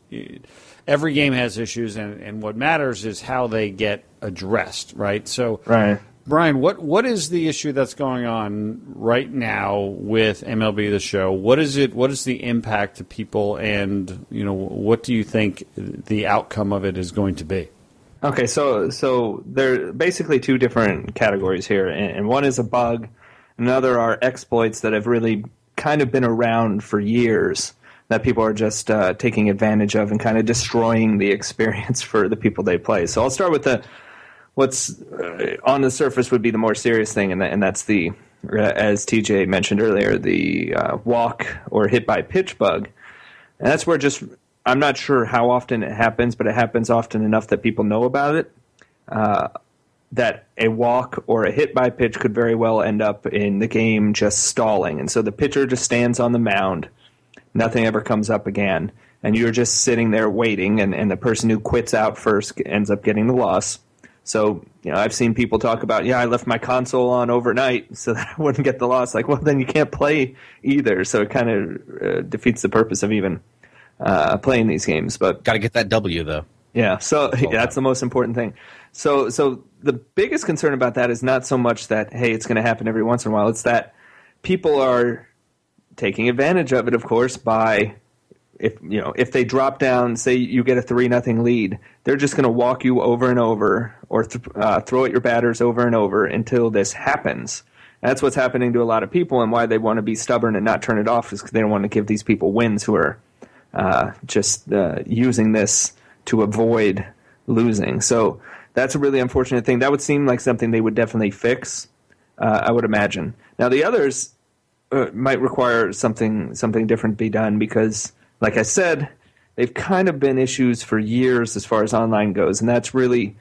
every game has issues, and, and what matters is how they get addressed, right? So, Right. Brian, what what is the issue that's going on right now with M L B The Show? What is it? What is the impact to people, and you know, what do you think the outcome of it is going to be? Okay, so so there are basically two different categories here, and, and one is a bug, another are exploits that have really kind of been around for years that people are just uh, taking advantage of and kind of destroying the experience for the people they play. So I'll start with the what's uh, on the surface would be the more serious thing, and, that, and that's the, uh, as T J mentioned earlier, the uh, walk or hit by pitch bug. And that's where just, I'm not sure how often it happens, but it happens often enough that people know about it, uh, that a walk or a hit by pitch could very well end up in the game just stalling. And so the pitcher just stands on the mound, nothing ever comes up again, and you're just sitting there waiting, and, and the person who quits out first ends up getting the loss. So, you know, I've seen people talk about, yeah, I left my console on overnight so that I wouldn't get the loss. Like, well, then you can't play either. So it kind of uh, defeats the purpose of even uh, playing these games. But Got to get that W, though. yeah, so yeah, that's the most important thing. So, so the biggest concern about that is not so much that, hey, it's going to happen every once in a while. It's that people are taking advantage of it, of course, by if you know if they drop down, say you get a three nothing lead, they're just going to walk you over and over, or th- uh, throw at your batters over and over until this happens. That's what's happening to a lot of people, and why they want to be stubborn and not turn it off is because they don't want to give these people wins who are uh, just uh, using this to avoid losing. So that's a really unfortunate thing. That would seem like something they would definitely fix, uh, I would imagine. Now the others uh, might require something something different to be done because, like I said, they've kind of been issues for years as far as online goes, and that's really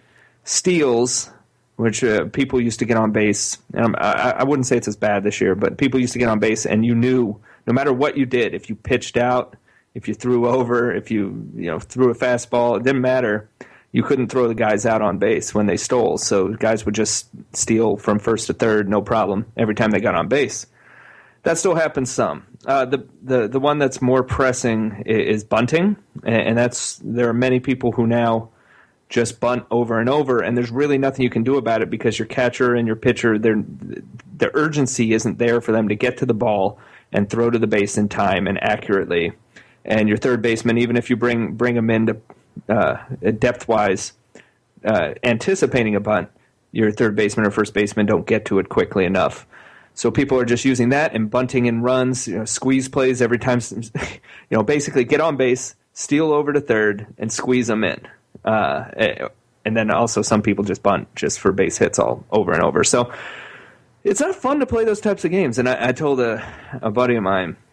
steals, which uh, people used to get on base. And I, I wouldn't say it's as bad this year, but people used to get on base, and you knew no matter what you did, if you pitched out, if you threw over, if you you know threw a fastball, it didn't matter. You couldn't throw the guys out on base when they stole, so guys would just steal from first to third, no problem, every time they got on base. That still happens some. Uh, the, the the one that's more pressing is, is bunting, and, and that's there are many people who now just bunt over and over, and there's really nothing you can do about it because your catcher and your pitcher, their the urgency isn't there for them to get to the ball and throw to the base in time and accurately. And your third baseman, even if you bring bring him in to, uh, depth-wise, uh, anticipating a bunt, your third baseman or first baseman don't get to it quickly enough. So people are just using that and bunting in runs, you know, squeeze plays every time, you know, basically get on base, steal over to third, and squeeze them in. Uh, and then also some people just bunt just for base hits all over and over. So it's not fun to play those types of games. And I, I told a, a buddy of mine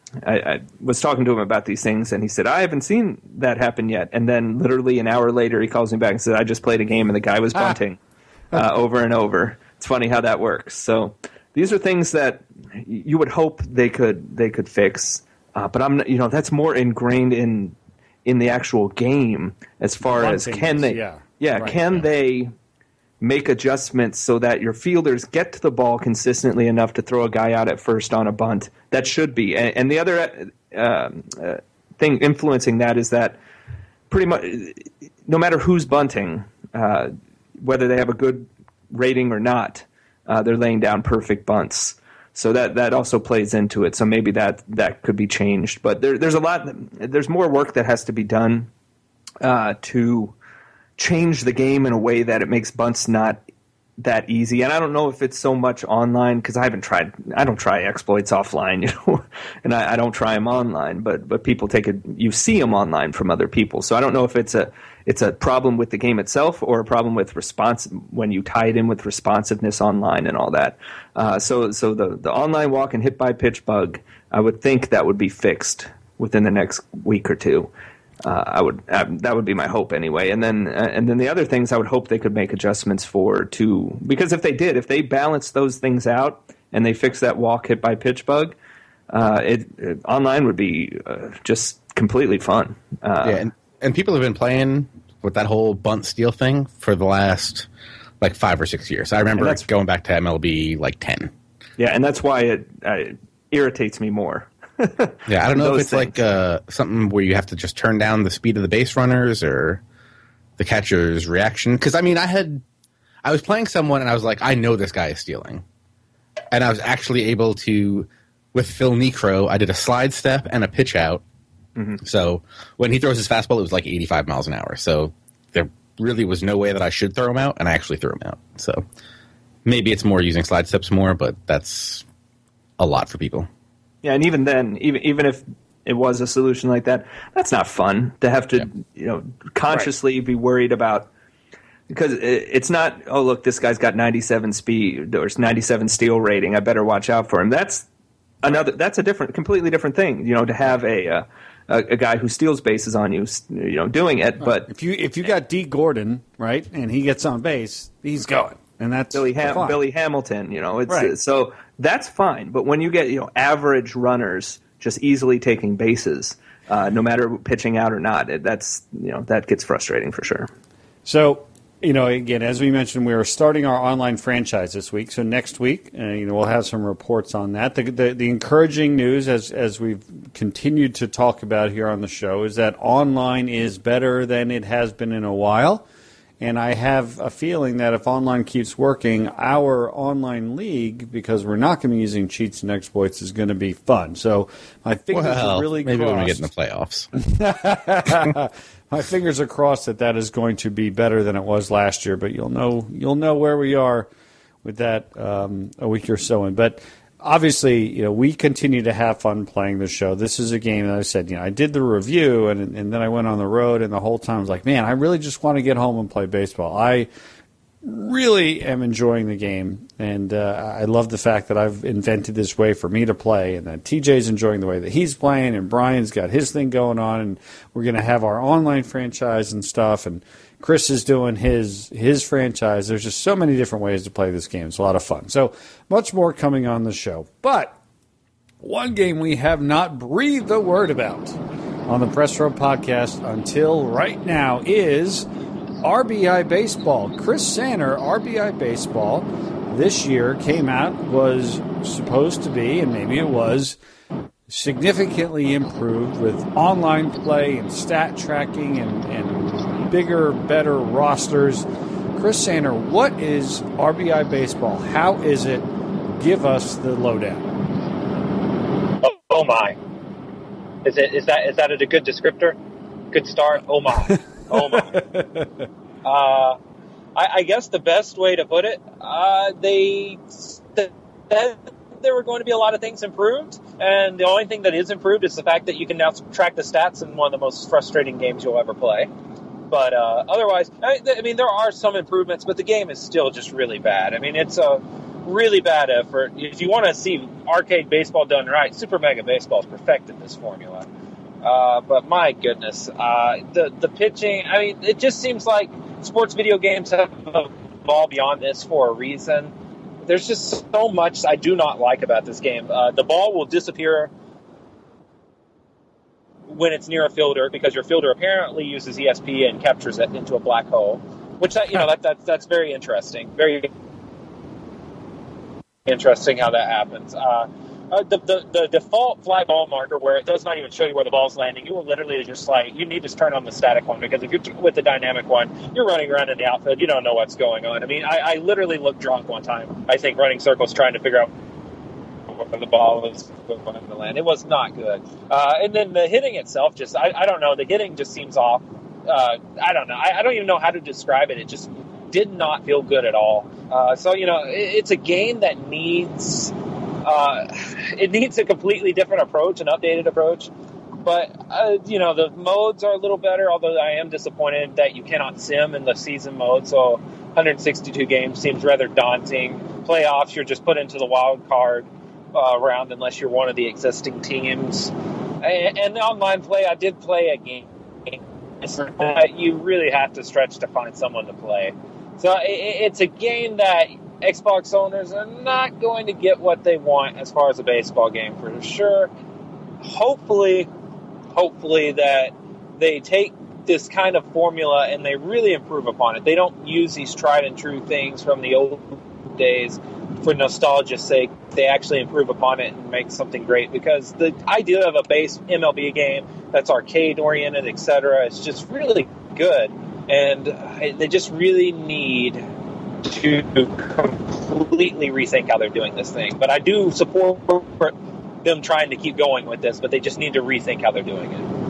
I, I was talking to him about these things, and he said, I haven't seen that happen yet. And then literally an hour later, he calls me back and said, I just played a game, and the guy was bunting uh, over and over. It's funny how that works. So these are things that you would hope they could they could fix. Uh, but I'm, you know, that's more ingrained in in the actual game as far as can they, yeah, yeah right, can yeah. they make adjustments so that your fielders get to the ball consistently enough to throw a guy out at first on a bunt. That should be. And, and the other uh, uh, thing influencing that is that pretty much no matter who's bunting, uh, whether they have a good rating or not, uh, they're laying down perfect bunts. So that, that also plays into it. So maybe that, that could be changed. But there, there's a lot. There's more work that has to be done uh, to change the game in a way that it makes bunts not that easy. And I don't know if it's so much online because I haven't tried. I don't try exploits offline, you know, and I, I don't try them online. But but people take it. You see them online from other people. So I don't know if it's a it's a problem with the game itself or a problem with response when you tie it in with responsiveness online and all that. Uh, so so the the online walk and hit by pitch bug, I would think that would be fixed within the next week or two. Uh, I would uh, that would be my hope anyway, and then uh, and then the other things I would hope they could make adjustments for too, because if they did, if they balanced those things out and they fixed that walk hit by pitch bug, uh, it, it online would be uh, just completely fun. Uh, yeah, and, and people have been playing with that whole bunt steal thing for the last like five or six years. I remember going back to M L B like ten. Yeah, and that's why it uh, irritates me more. Yeah, I don't know if it's things. like uh, something where you have to just turn down the speed of the base runners or the catcher's reaction. Because, I mean, I had – I was playing someone and I was like, I know this guy is stealing. And I was actually able to – with Phil Niekro, I did a slide step and a pitch out. Mm-hmm. So when he throws his fastball, it was like eighty-five miles an hour. So there really was no way that I should throw him out, and I actually threw him out. So maybe it's more using slide steps more, but that's a lot for people. Yeah, and even then, even even if it was a solution like that, that's not fun to have to, yeah. you know, consciously right. be worried about, because it, it's not, oh, look, this guy's got ninety-seven speed or ninety-seven steal rating, I better watch out for him. That's another. That's a different, completely different thing, you know, to have a uh, a, a guy who steals bases on you, you know, doing it. But if you if you got D. Gordon, right, and he gets on base, he's going. And that's Billy, Ham- Billy Hamilton, you know. It's right. uh, so that's fine. But when you get, you know, average runners just easily taking bases, uh, no matter pitching out or not, it, that's, you know, that gets frustrating for sure. So, you know, again, as we mentioned, we are starting our online franchise this week. So next week, uh, you know, we'll have some reports on that. The, the the encouraging news, as as we've continued to talk about here on the show, is that online is better than it has been in a while. And I have a feeling that if online keeps working, our online league, because we're not going to be using cheats and exploits, is going to be fun. So my fingers well, are really maybe crossed. when we get in the playoffs. My fingers are crossed that that is going to be better than it was last year. But you'll know you'll know where we are with that um, a week or so in. But obviously, you know, we continue to have fun playing the show. This is a game that I said, you know, I did the review and and then I went on the road, and the whole time I was like, man, I really just want to get home and play baseball. I really am enjoying the game, and uh, I love the fact that I've invented this way for me to play, and that T J's enjoying the way that he's playing, and Brian's got his thing going on, and we're going to have our online franchise and stuff, and Chris is doing his his franchise. There's just so many different ways to play this game. It's a lot of fun. So much more coming on the show. But one game we have not breathed a word about on the Press Row Podcast until right now is R B I Baseball. Chris Sanner, R B I Baseball, this year came out, was supposed to be, and maybe it was, significantly improved with online play and stat tracking and, and bigger, better rosters. Chris Sanner, what is R B I Baseball? How is it? Give us the lowdown. Oh, oh my. Is it is that is that a good descriptor? Good start? Oh my. Oh my. Uh, I, I guess the best way to put it, uh, they said there were going to be a lot of things improved, and the only thing that is improved is the fact that you can now track the stats in one of the most frustrating games you'll ever play. But uh, otherwise, I, I mean, there are some improvements, but the game is still just really bad. I mean, it's a really bad effort. If you want to see arcade baseball done right, Super Mega Baseball has perfected this formula. Uh, but my goodness, uh, the the pitching. I mean, it just seems like sports video games have evolved beyond this for a reason. There's just so much I do not like about this game. Uh, the ball will disappear when it's near a fielder because your fielder apparently uses E S P and captures it into a black hole, which that, you know that, that that's very interesting. Very interesting how that happens. Uh, uh, the, the the default fly ball marker where it does not even show you where the ball's landing, you will literally just like you need to turn on the static one because if you're with the dynamic one, you're running around in the outfield, you don't know what's going on. I mean, I, I literally looked drunk one time. I think running circles trying to figure out where the ball was going to land. It was not good. Uh, and then the hitting itself, just I, I don't know. The hitting just seems off. Uh, I don't know. I, I don't even know how to describe it. It just did not feel good at all. Uh, so you know, it, it's a game that needs. Uh, it needs a completely different approach, an updated approach. But, uh, you know, the modes are a little better, although I am disappointed that you cannot sim in the season mode. So one hundred sixty-two games seems rather daunting. Playoffs, you're just put into the wild card uh, round unless you're one of the existing teams. And, and the online play, I did play a game. Uh, you really have to stretch to find someone to play. So it, it's a game that Xbox owners are not going to get what they want as far as a baseball game for sure. Hopefully, hopefully that they take this kind of formula and they really improve upon it. They don't use these tried and true things from the old days for nostalgia's sake. They actually improve upon it and make something great because the idea of a base M L B game that's arcade oriented, et cetera, is just really good. And they just really need to completely rethink how they're doing this thing. But I do support them trying to keep going with this, but they just need to rethink how they're doing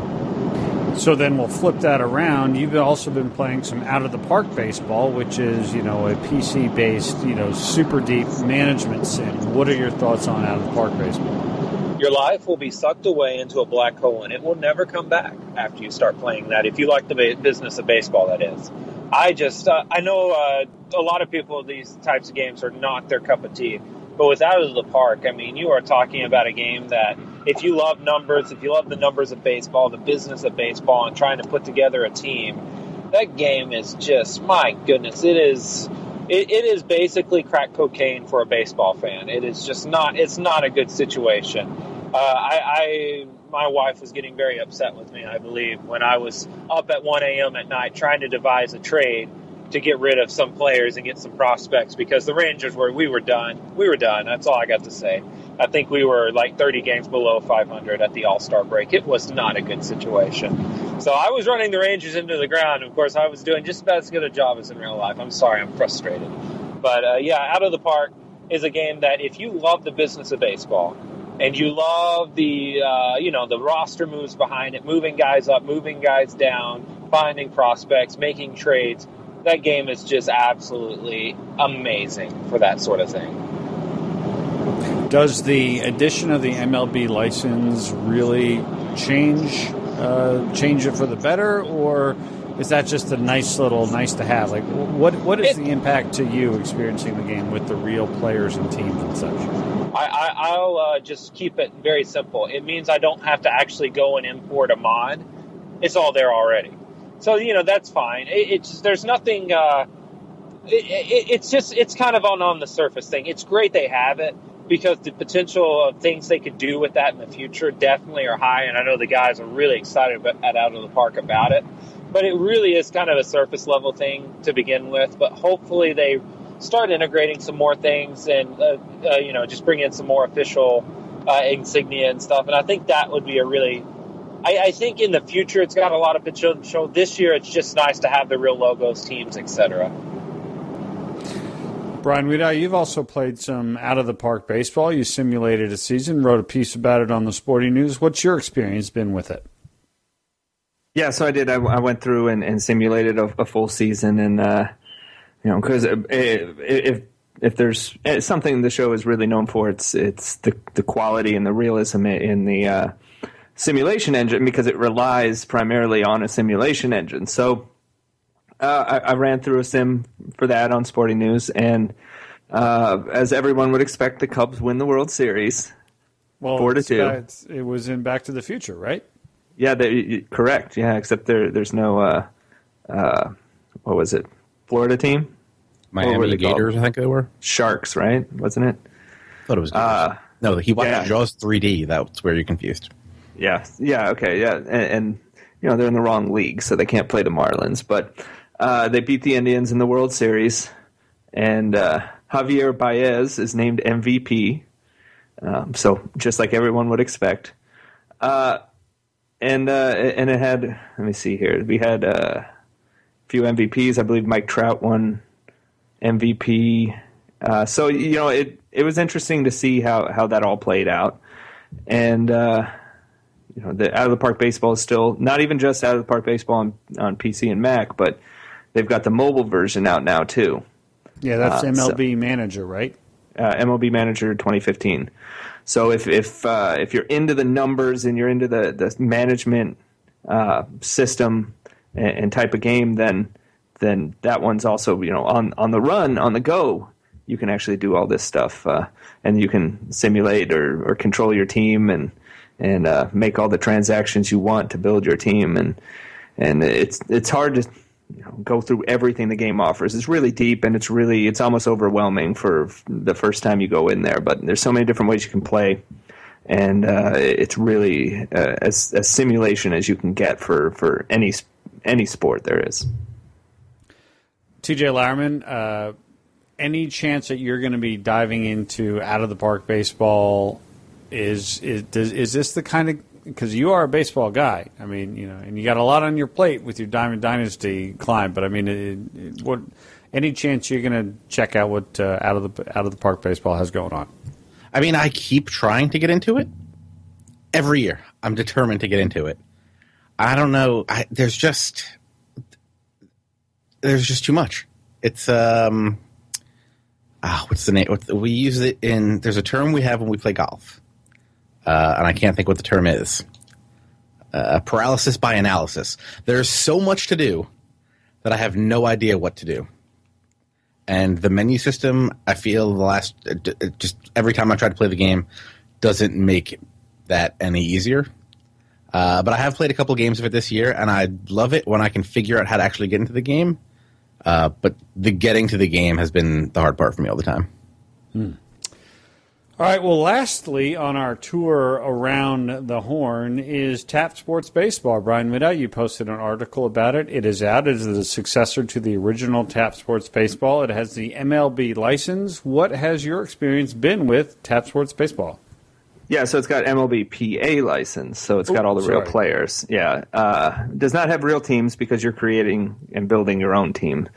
it. So then we'll flip that around. You've also been playing some out-of-the-park baseball, which is, you know, a P C-based, you know, super deep management sim. What are your thoughts on out-of-the-park baseball? Your life will be sucked away into a black hole, and it will never come back after you start playing that, if you like the business of baseball, that is. I just, uh, I know uh, a lot of people, these types of games are not their cup of tea. But with Out of the Park, I mean, you are talking about a game that if you love numbers, if you love the numbers of baseball, the business of baseball, and trying to put together a team, that game is just, my goodness, it is it, it is basically crack cocaine for a baseball fan. It is just not, it's not a good situation. Uh, I, I, my wife was getting very upset with me, I believe, when I was up at one a.m. at night trying to devise a trade to get rid of some players and get some prospects because the Rangers were, we were done. We were done. That's all I got to say. I think we were like thirty games below five hundred at the All-Star break. It was not a good situation. So I was running the Rangers into the ground. Of course, I was doing just about as good a job as in real life. I'm sorry, I'm frustrated. But uh, yeah, Out of the Park is a game that if you love the business of baseball and you love the, uh, you know, the roster moves behind it, moving guys up, moving guys down, finding prospects, making trades, that game is just absolutely amazing for that sort of thing. Does the addition of the M L B license really change uh, change it for the better, or is that just a nice little nice to have? Like, what what is it, the impact to you experiencing the game with the real players and teams and such? I, I, I'll uh, just keep it very simple. It means I don't have to actually go and import a mod. It's all there already. So, you know, that's fine. It, it's there's nothing. Uh, it, it, it's just it's kind of on on the surface thing. It's great they have it because the potential of things they could do with that in the future definitely are high. And I know the guys are really excited about, at Out of the Park about it. But it really is kind of a surface level thing to begin with. But hopefully they start integrating some more things and uh, uh, you know just bring in some more official uh, insignia and stuff. And I think that would be a really. I, I think in the future it's got a lot of potential. This year it's just nice to have the real logos, teams, et cetera. Brian Wiedau, you've also played some out-of-the-park baseball. You simulated a season, wrote a piece about it on the Sporting News. What's your experience been with it? Yeah, so I did. I, I went through and, and simulated a, a full season, and uh, you know, because if if there's something the show is really known for, it's it's the the quality and the realism in the uh, simulation engine, because it relies primarily on a simulation engine. So uh, I, I ran through a sim for that on Sporting News, and Uh, as everyone would expect, the Cubs win the World Series. Well, Four to it's two. ba- it's- it was in Back to the Future, right? Yeah, they, correct. Yeah, except there, there's no, uh, uh, what was it, Florida team? What were Miami they called? Gators, I think they were. Sharks, right? Wasn't it? I thought it was Gators. Uh, no, he watched yeah. Jaws three D. That's where you're confused. Yeah, yeah, okay, yeah, and, and you know they're in the wrong league, so they can't play the Marlins. But uh, they beat the Indians in the World Series, and uh, Javier Baez is named M V P. Um, so just like everyone would expect, uh, and uh, and it had. Let me see here. We had uh, a few M V Ps. I believe Mike Trout won M V P. Uh, so you know it. It was interesting to see how, how that all played out, and uh, you know the out of the park baseball is still not even just out of the park baseball on on P C and Mac, but they've got the mobile version out now too. Yeah, that's Uh, M L B so- Manager, right? Uh, M L B Manager twenty fifteen. So if if uh, if you're into the numbers and you're into the the management uh, system and, and type of game, then then that one's also you know on on the run, on the go. You can actually do all this stuff, uh, and you can simulate or, or control your team and and uh, make all the transactions you want to build your team. And and it's it's hard to you know, go through everything the game offers. It's really deep, and it's really it's almost overwhelming for the first time you go in there. But there's so many different ways you can play, and uh, it's really uh, as as simulation as you can get for, for any any sport there is. T J Lauerman, uh, any chance that you're going to be diving into out of the park baseball? Is is does, is this the kind of, because you are a baseball guy? I mean, you know, and you got a lot on your plate with your Diamond Dynasty climb. But I mean, it, it, what any chance you're going to check out what uh, out of the out of the park baseball has going on? I mean, I keep trying to get into it every year. I'm determined to get into it. I don't know. I, there's just there's just too much. It's um. Ah, what's the name? What's the, we use it in. There's a term we have when we play golf, uh, and I can't think what the term is. Uh, paralysis by analysis. There's so much to do that I have no idea what to do. And the menu system, I feel the last just every time I try to play the game, doesn't make that any easier. Uh, but I have played a couple games of it this year, and I love it when I can figure out how to actually get into the game. Uh, but the getting to the game has been the hard part for me all the time. Hmm. All right. Well, lastly, on our tour around the Horn is Tap Sports Baseball. Brian Middow, you posted an article about it. It is out. It is the successor to the original Tap Sports Baseball. It has the M L B license. What has your experience been with Tap Sports Baseball? Yeah, so it's got M L B P A license, so it's got Ooh, all the real sorry. players. Yeah, uh, does not have real teams because you're creating and building your own team.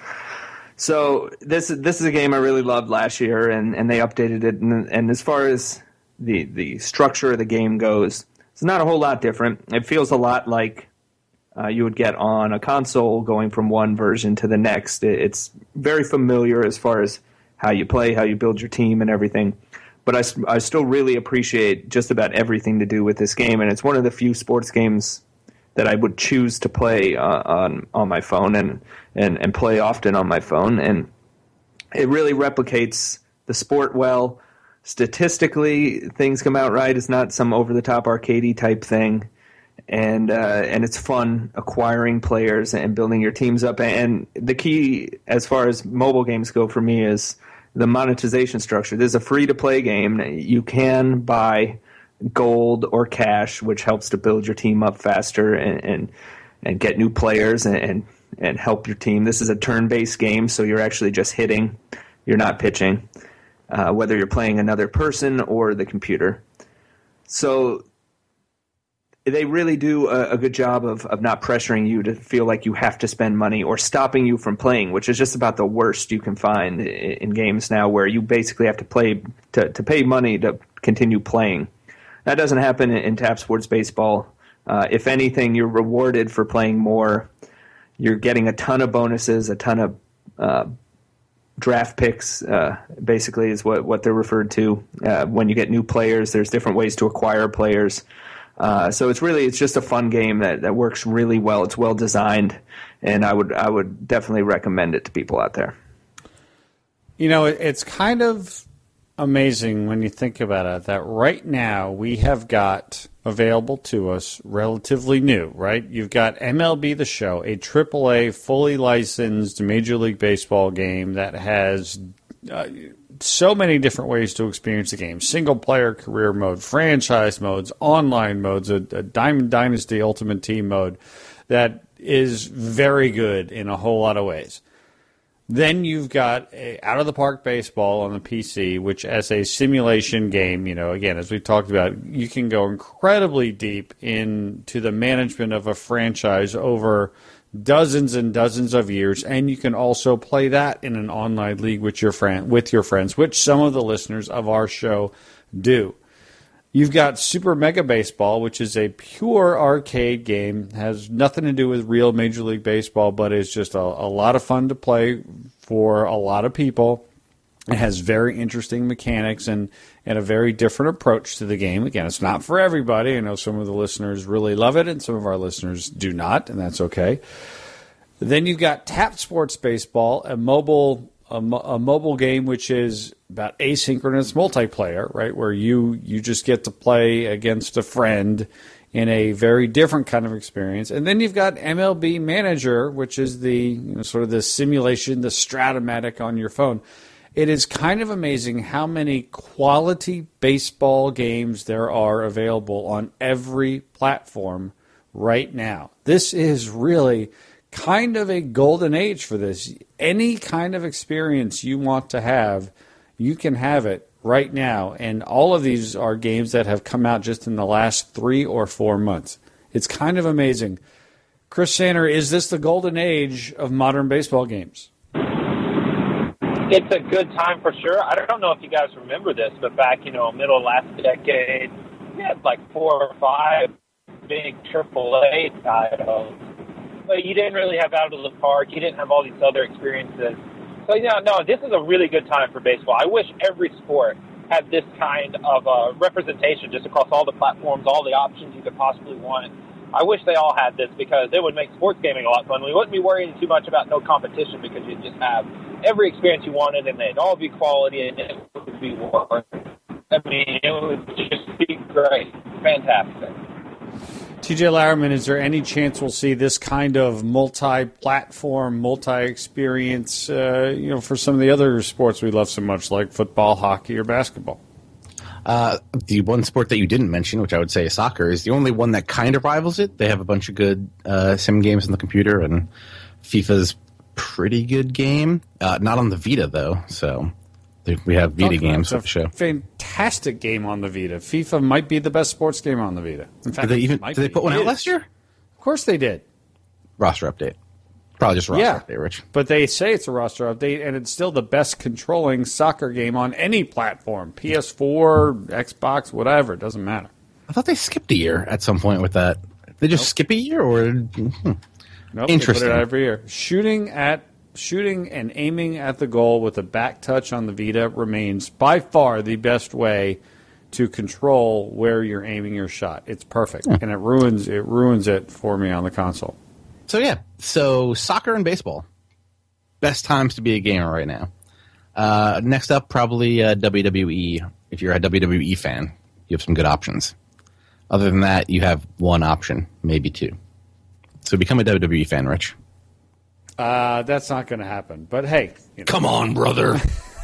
So this this is a game I really loved last year, and, and they updated it. And, and as far as the the structure of the game goes, it's not a whole lot different. It feels a lot like uh, you would get on a console going from one version to the next. It, it's very familiar as far as how you play, how you build your team, and everything. But I, I still really appreciate just about everything to do with this game, and it's one of the few sports games that I would choose to play uh, on on my phone and, and, and play often on my phone. And it really replicates the sport well. Statistically, things come out right. It's not some over-the-top arcadey type thing. And uh, and it's fun acquiring players and building your teams up. And the key, as far as mobile games go for me, is the monetization structure. This is a free-to-play game. You can buy gold or cash, which helps to build your team up faster and and, and get new players and, and and help your team. This is a turn-based game, so you're actually just hitting. You're not pitching, uh, whether you're playing another person or the computer. So they really do a, a good job of, of not pressuring you to feel like you have to spend money or stopping you from playing, which is just about the worst you can find in, in games now, where you basically have to play to, to pay money to continue playing. That doesn't happen in, in Tap Sports Baseball. Uh, if anything, you're rewarded for playing more. You're getting a ton of bonuses, a ton of uh, draft picks, uh, basically is what, what they're referred to. Uh, when you get new players, there's different ways to acquire players. Uh, so it's really it's just a fun game that, that works really well. It's well designed, and I would I would definitely recommend it to people out there. You know, it, it's kind of amazing when you think about it that right now we have got available to us relatively new, right? You've got M L B The Show, a triple A fully licensed Major League Baseball game that has uh, so many different ways to experience the game. Single player career mode, franchise modes, online modes, a, a Diamond Dynasty Ultimate Team mode that is very good in a whole lot of ways. Then you've got a Out of the Park Baseball on the P C, which as a simulation game, you know, again, as we've talked about, you can go incredibly deep into the management of a franchise over dozens and dozens of years, and you can also play that in an online league with your friend, with your friends, which some of the listeners of our show do. You've got Super Mega Baseball, which is a pure arcade game, has nothing to do with real Major League Baseball, but is just a, a lot of fun to play for a lot of people. It has very interesting mechanics and, and a very different approach to the game. Again, it's not for everybody. I know some of the listeners really love it, and some of our listeners do not, and that's okay. Then you've got Tap Sports Baseball, a mobile a, mo- a mobile game which is about asynchronous multiplayer, right, where you, you just get to play against a friend in a very different kind of experience. And then you've got M L B Manager, which is the you know, sort of the simulation, the Stratomatic on your phone. It is kind of amazing how many quality baseball games there are available on every platform right now. This is really kind of a golden age for this. Any kind of experience you want to have, you can have it right now. And all of these are games that have come out just in the last three or four months. It's kind of amazing. Chris Sander, is this the golden age of modern baseball games? It's a good time for sure. I don't know if you guys remember this, but back, you know, middle of last decade, we had like four or five big triple A titles. But you didn't really have Out of the Park. You didn't have all these other experiences. So, yeah, no, this is a really good time for baseball. I wish every sport had this kind of uh, representation just across all the platforms, all the options you could possibly want. I wish they all had this because it would make sports gaming a lot fun. We wouldn't be worrying too much about no competition because you'd just have every experience you wanted and they'd all be quality and it would be worth it. I mean, it would just be great. Fantastic. T J Lauerman, is there any chance we'll see this kind of multi-platform, multi-experience, uh, you know, for some of the other sports we love so much, like football, hockey, or basketball? Uh, the one sport that you didn't mention, which I would say is soccer, is the only one that kind of rivals it. They have a bunch of good uh, sim games on the computer, and FIFA's pretty good game. Uh, not on the Vita, though, so we have Vita Talk games at the show. Fantastic game on the Vita. FIFA might be the best sports game on the Vita. In fact, did they even did they put one out last year? Of course they did. Roster update. Probably just roster yeah, update, Rich. But they say it's a roster update, and it's still the best controlling soccer game on any platform. P S four, Xbox, whatever. It doesn't matter. I thought they skipped a year at some point with that. They just nope. skip a year? or hmm. Nope, Interesting. They put it out every year. Shooting at Shooting and aiming at the goal with a back touch on the Vita remains by far the best way to control where you're aiming your shot. It's perfect, yeah. and it ruins it ruins it for me on the console. So yeah, so soccer and baseball, best times to be a gamer right now. Uh, next up, probably uh, W W E. If you're a W W E fan, you have some good options. Other than that, you have one option, maybe two. So become a W W E fan, Rich. Uh, that's not going to happen. But hey. You know. Come on, brother.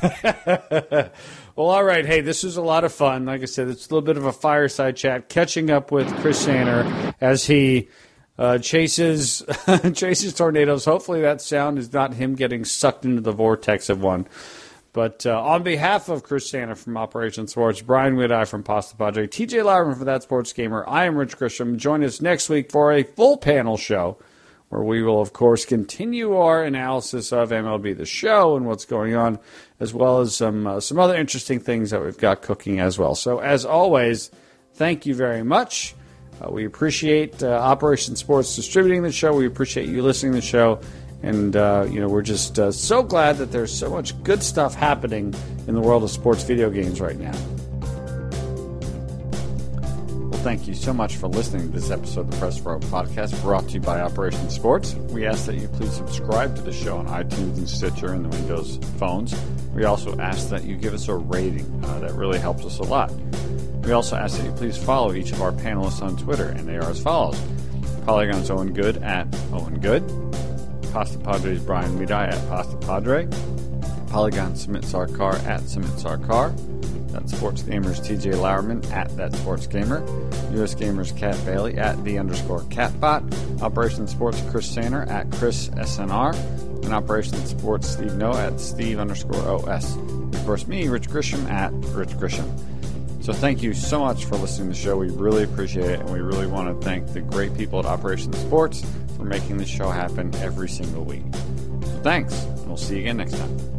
Well, all right. Hey, this was a lot of fun. Like I said, it's a little bit of a fireside chat, catching up with Chris Sander as he uh, chases chases tornadoes. Hopefully that sound is not him getting sucked into the vortex of one. But uh, on behalf of Chris Sander from Operation Sports, Brian Woodeye from Pasta Padre, T J Lauerman for That Sports Gamer, I am Rich Grisham. Join us next week for a full panel show, where we will, of course, continue our analysis of M L B The Show and what's going on, as well as some uh, some other interesting things that we've got cooking as well. So, as always, thank you very much. Uh, we appreciate uh, Operation Sports distributing the show. We appreciate you listening to the show. And, uh, you know, we're just uh, so glad that there's so much good stuff happening in the world of sports video games right now. Thank you so much for listening to this episode of the Press Row Podcast, brought to you by Operation Sports. We ask that you please subscribe to the show on iTunes and Stitcher and the Windows phones. We also ask that you give us a rating. Uh, that really helps us a lot. We also ask that you please follow each of our panelists on Twitter, and they are as follows. Polygon's Owen Good at Owen Good. Pasta Padre's Brian Medai at Pasta Padre. Polygon Sumit Sarkar at Sumit Sarkar. That Sports Gamers T J Lauerman at That Sports Gamer. U S Gamers Cat Bailey at the underscore Catbot. Operation Sports Chris Saner at Chris S N R. And Operation Sports Steve No at Steve underscore O S. And of course me, Rich Grisham at Rich Grisham. So thank you so much for listening to the show. We really appreciate it, and we really want to thank the great people at Operation Sports for making this show happen every single week. So thanks, and we'll see you again next time.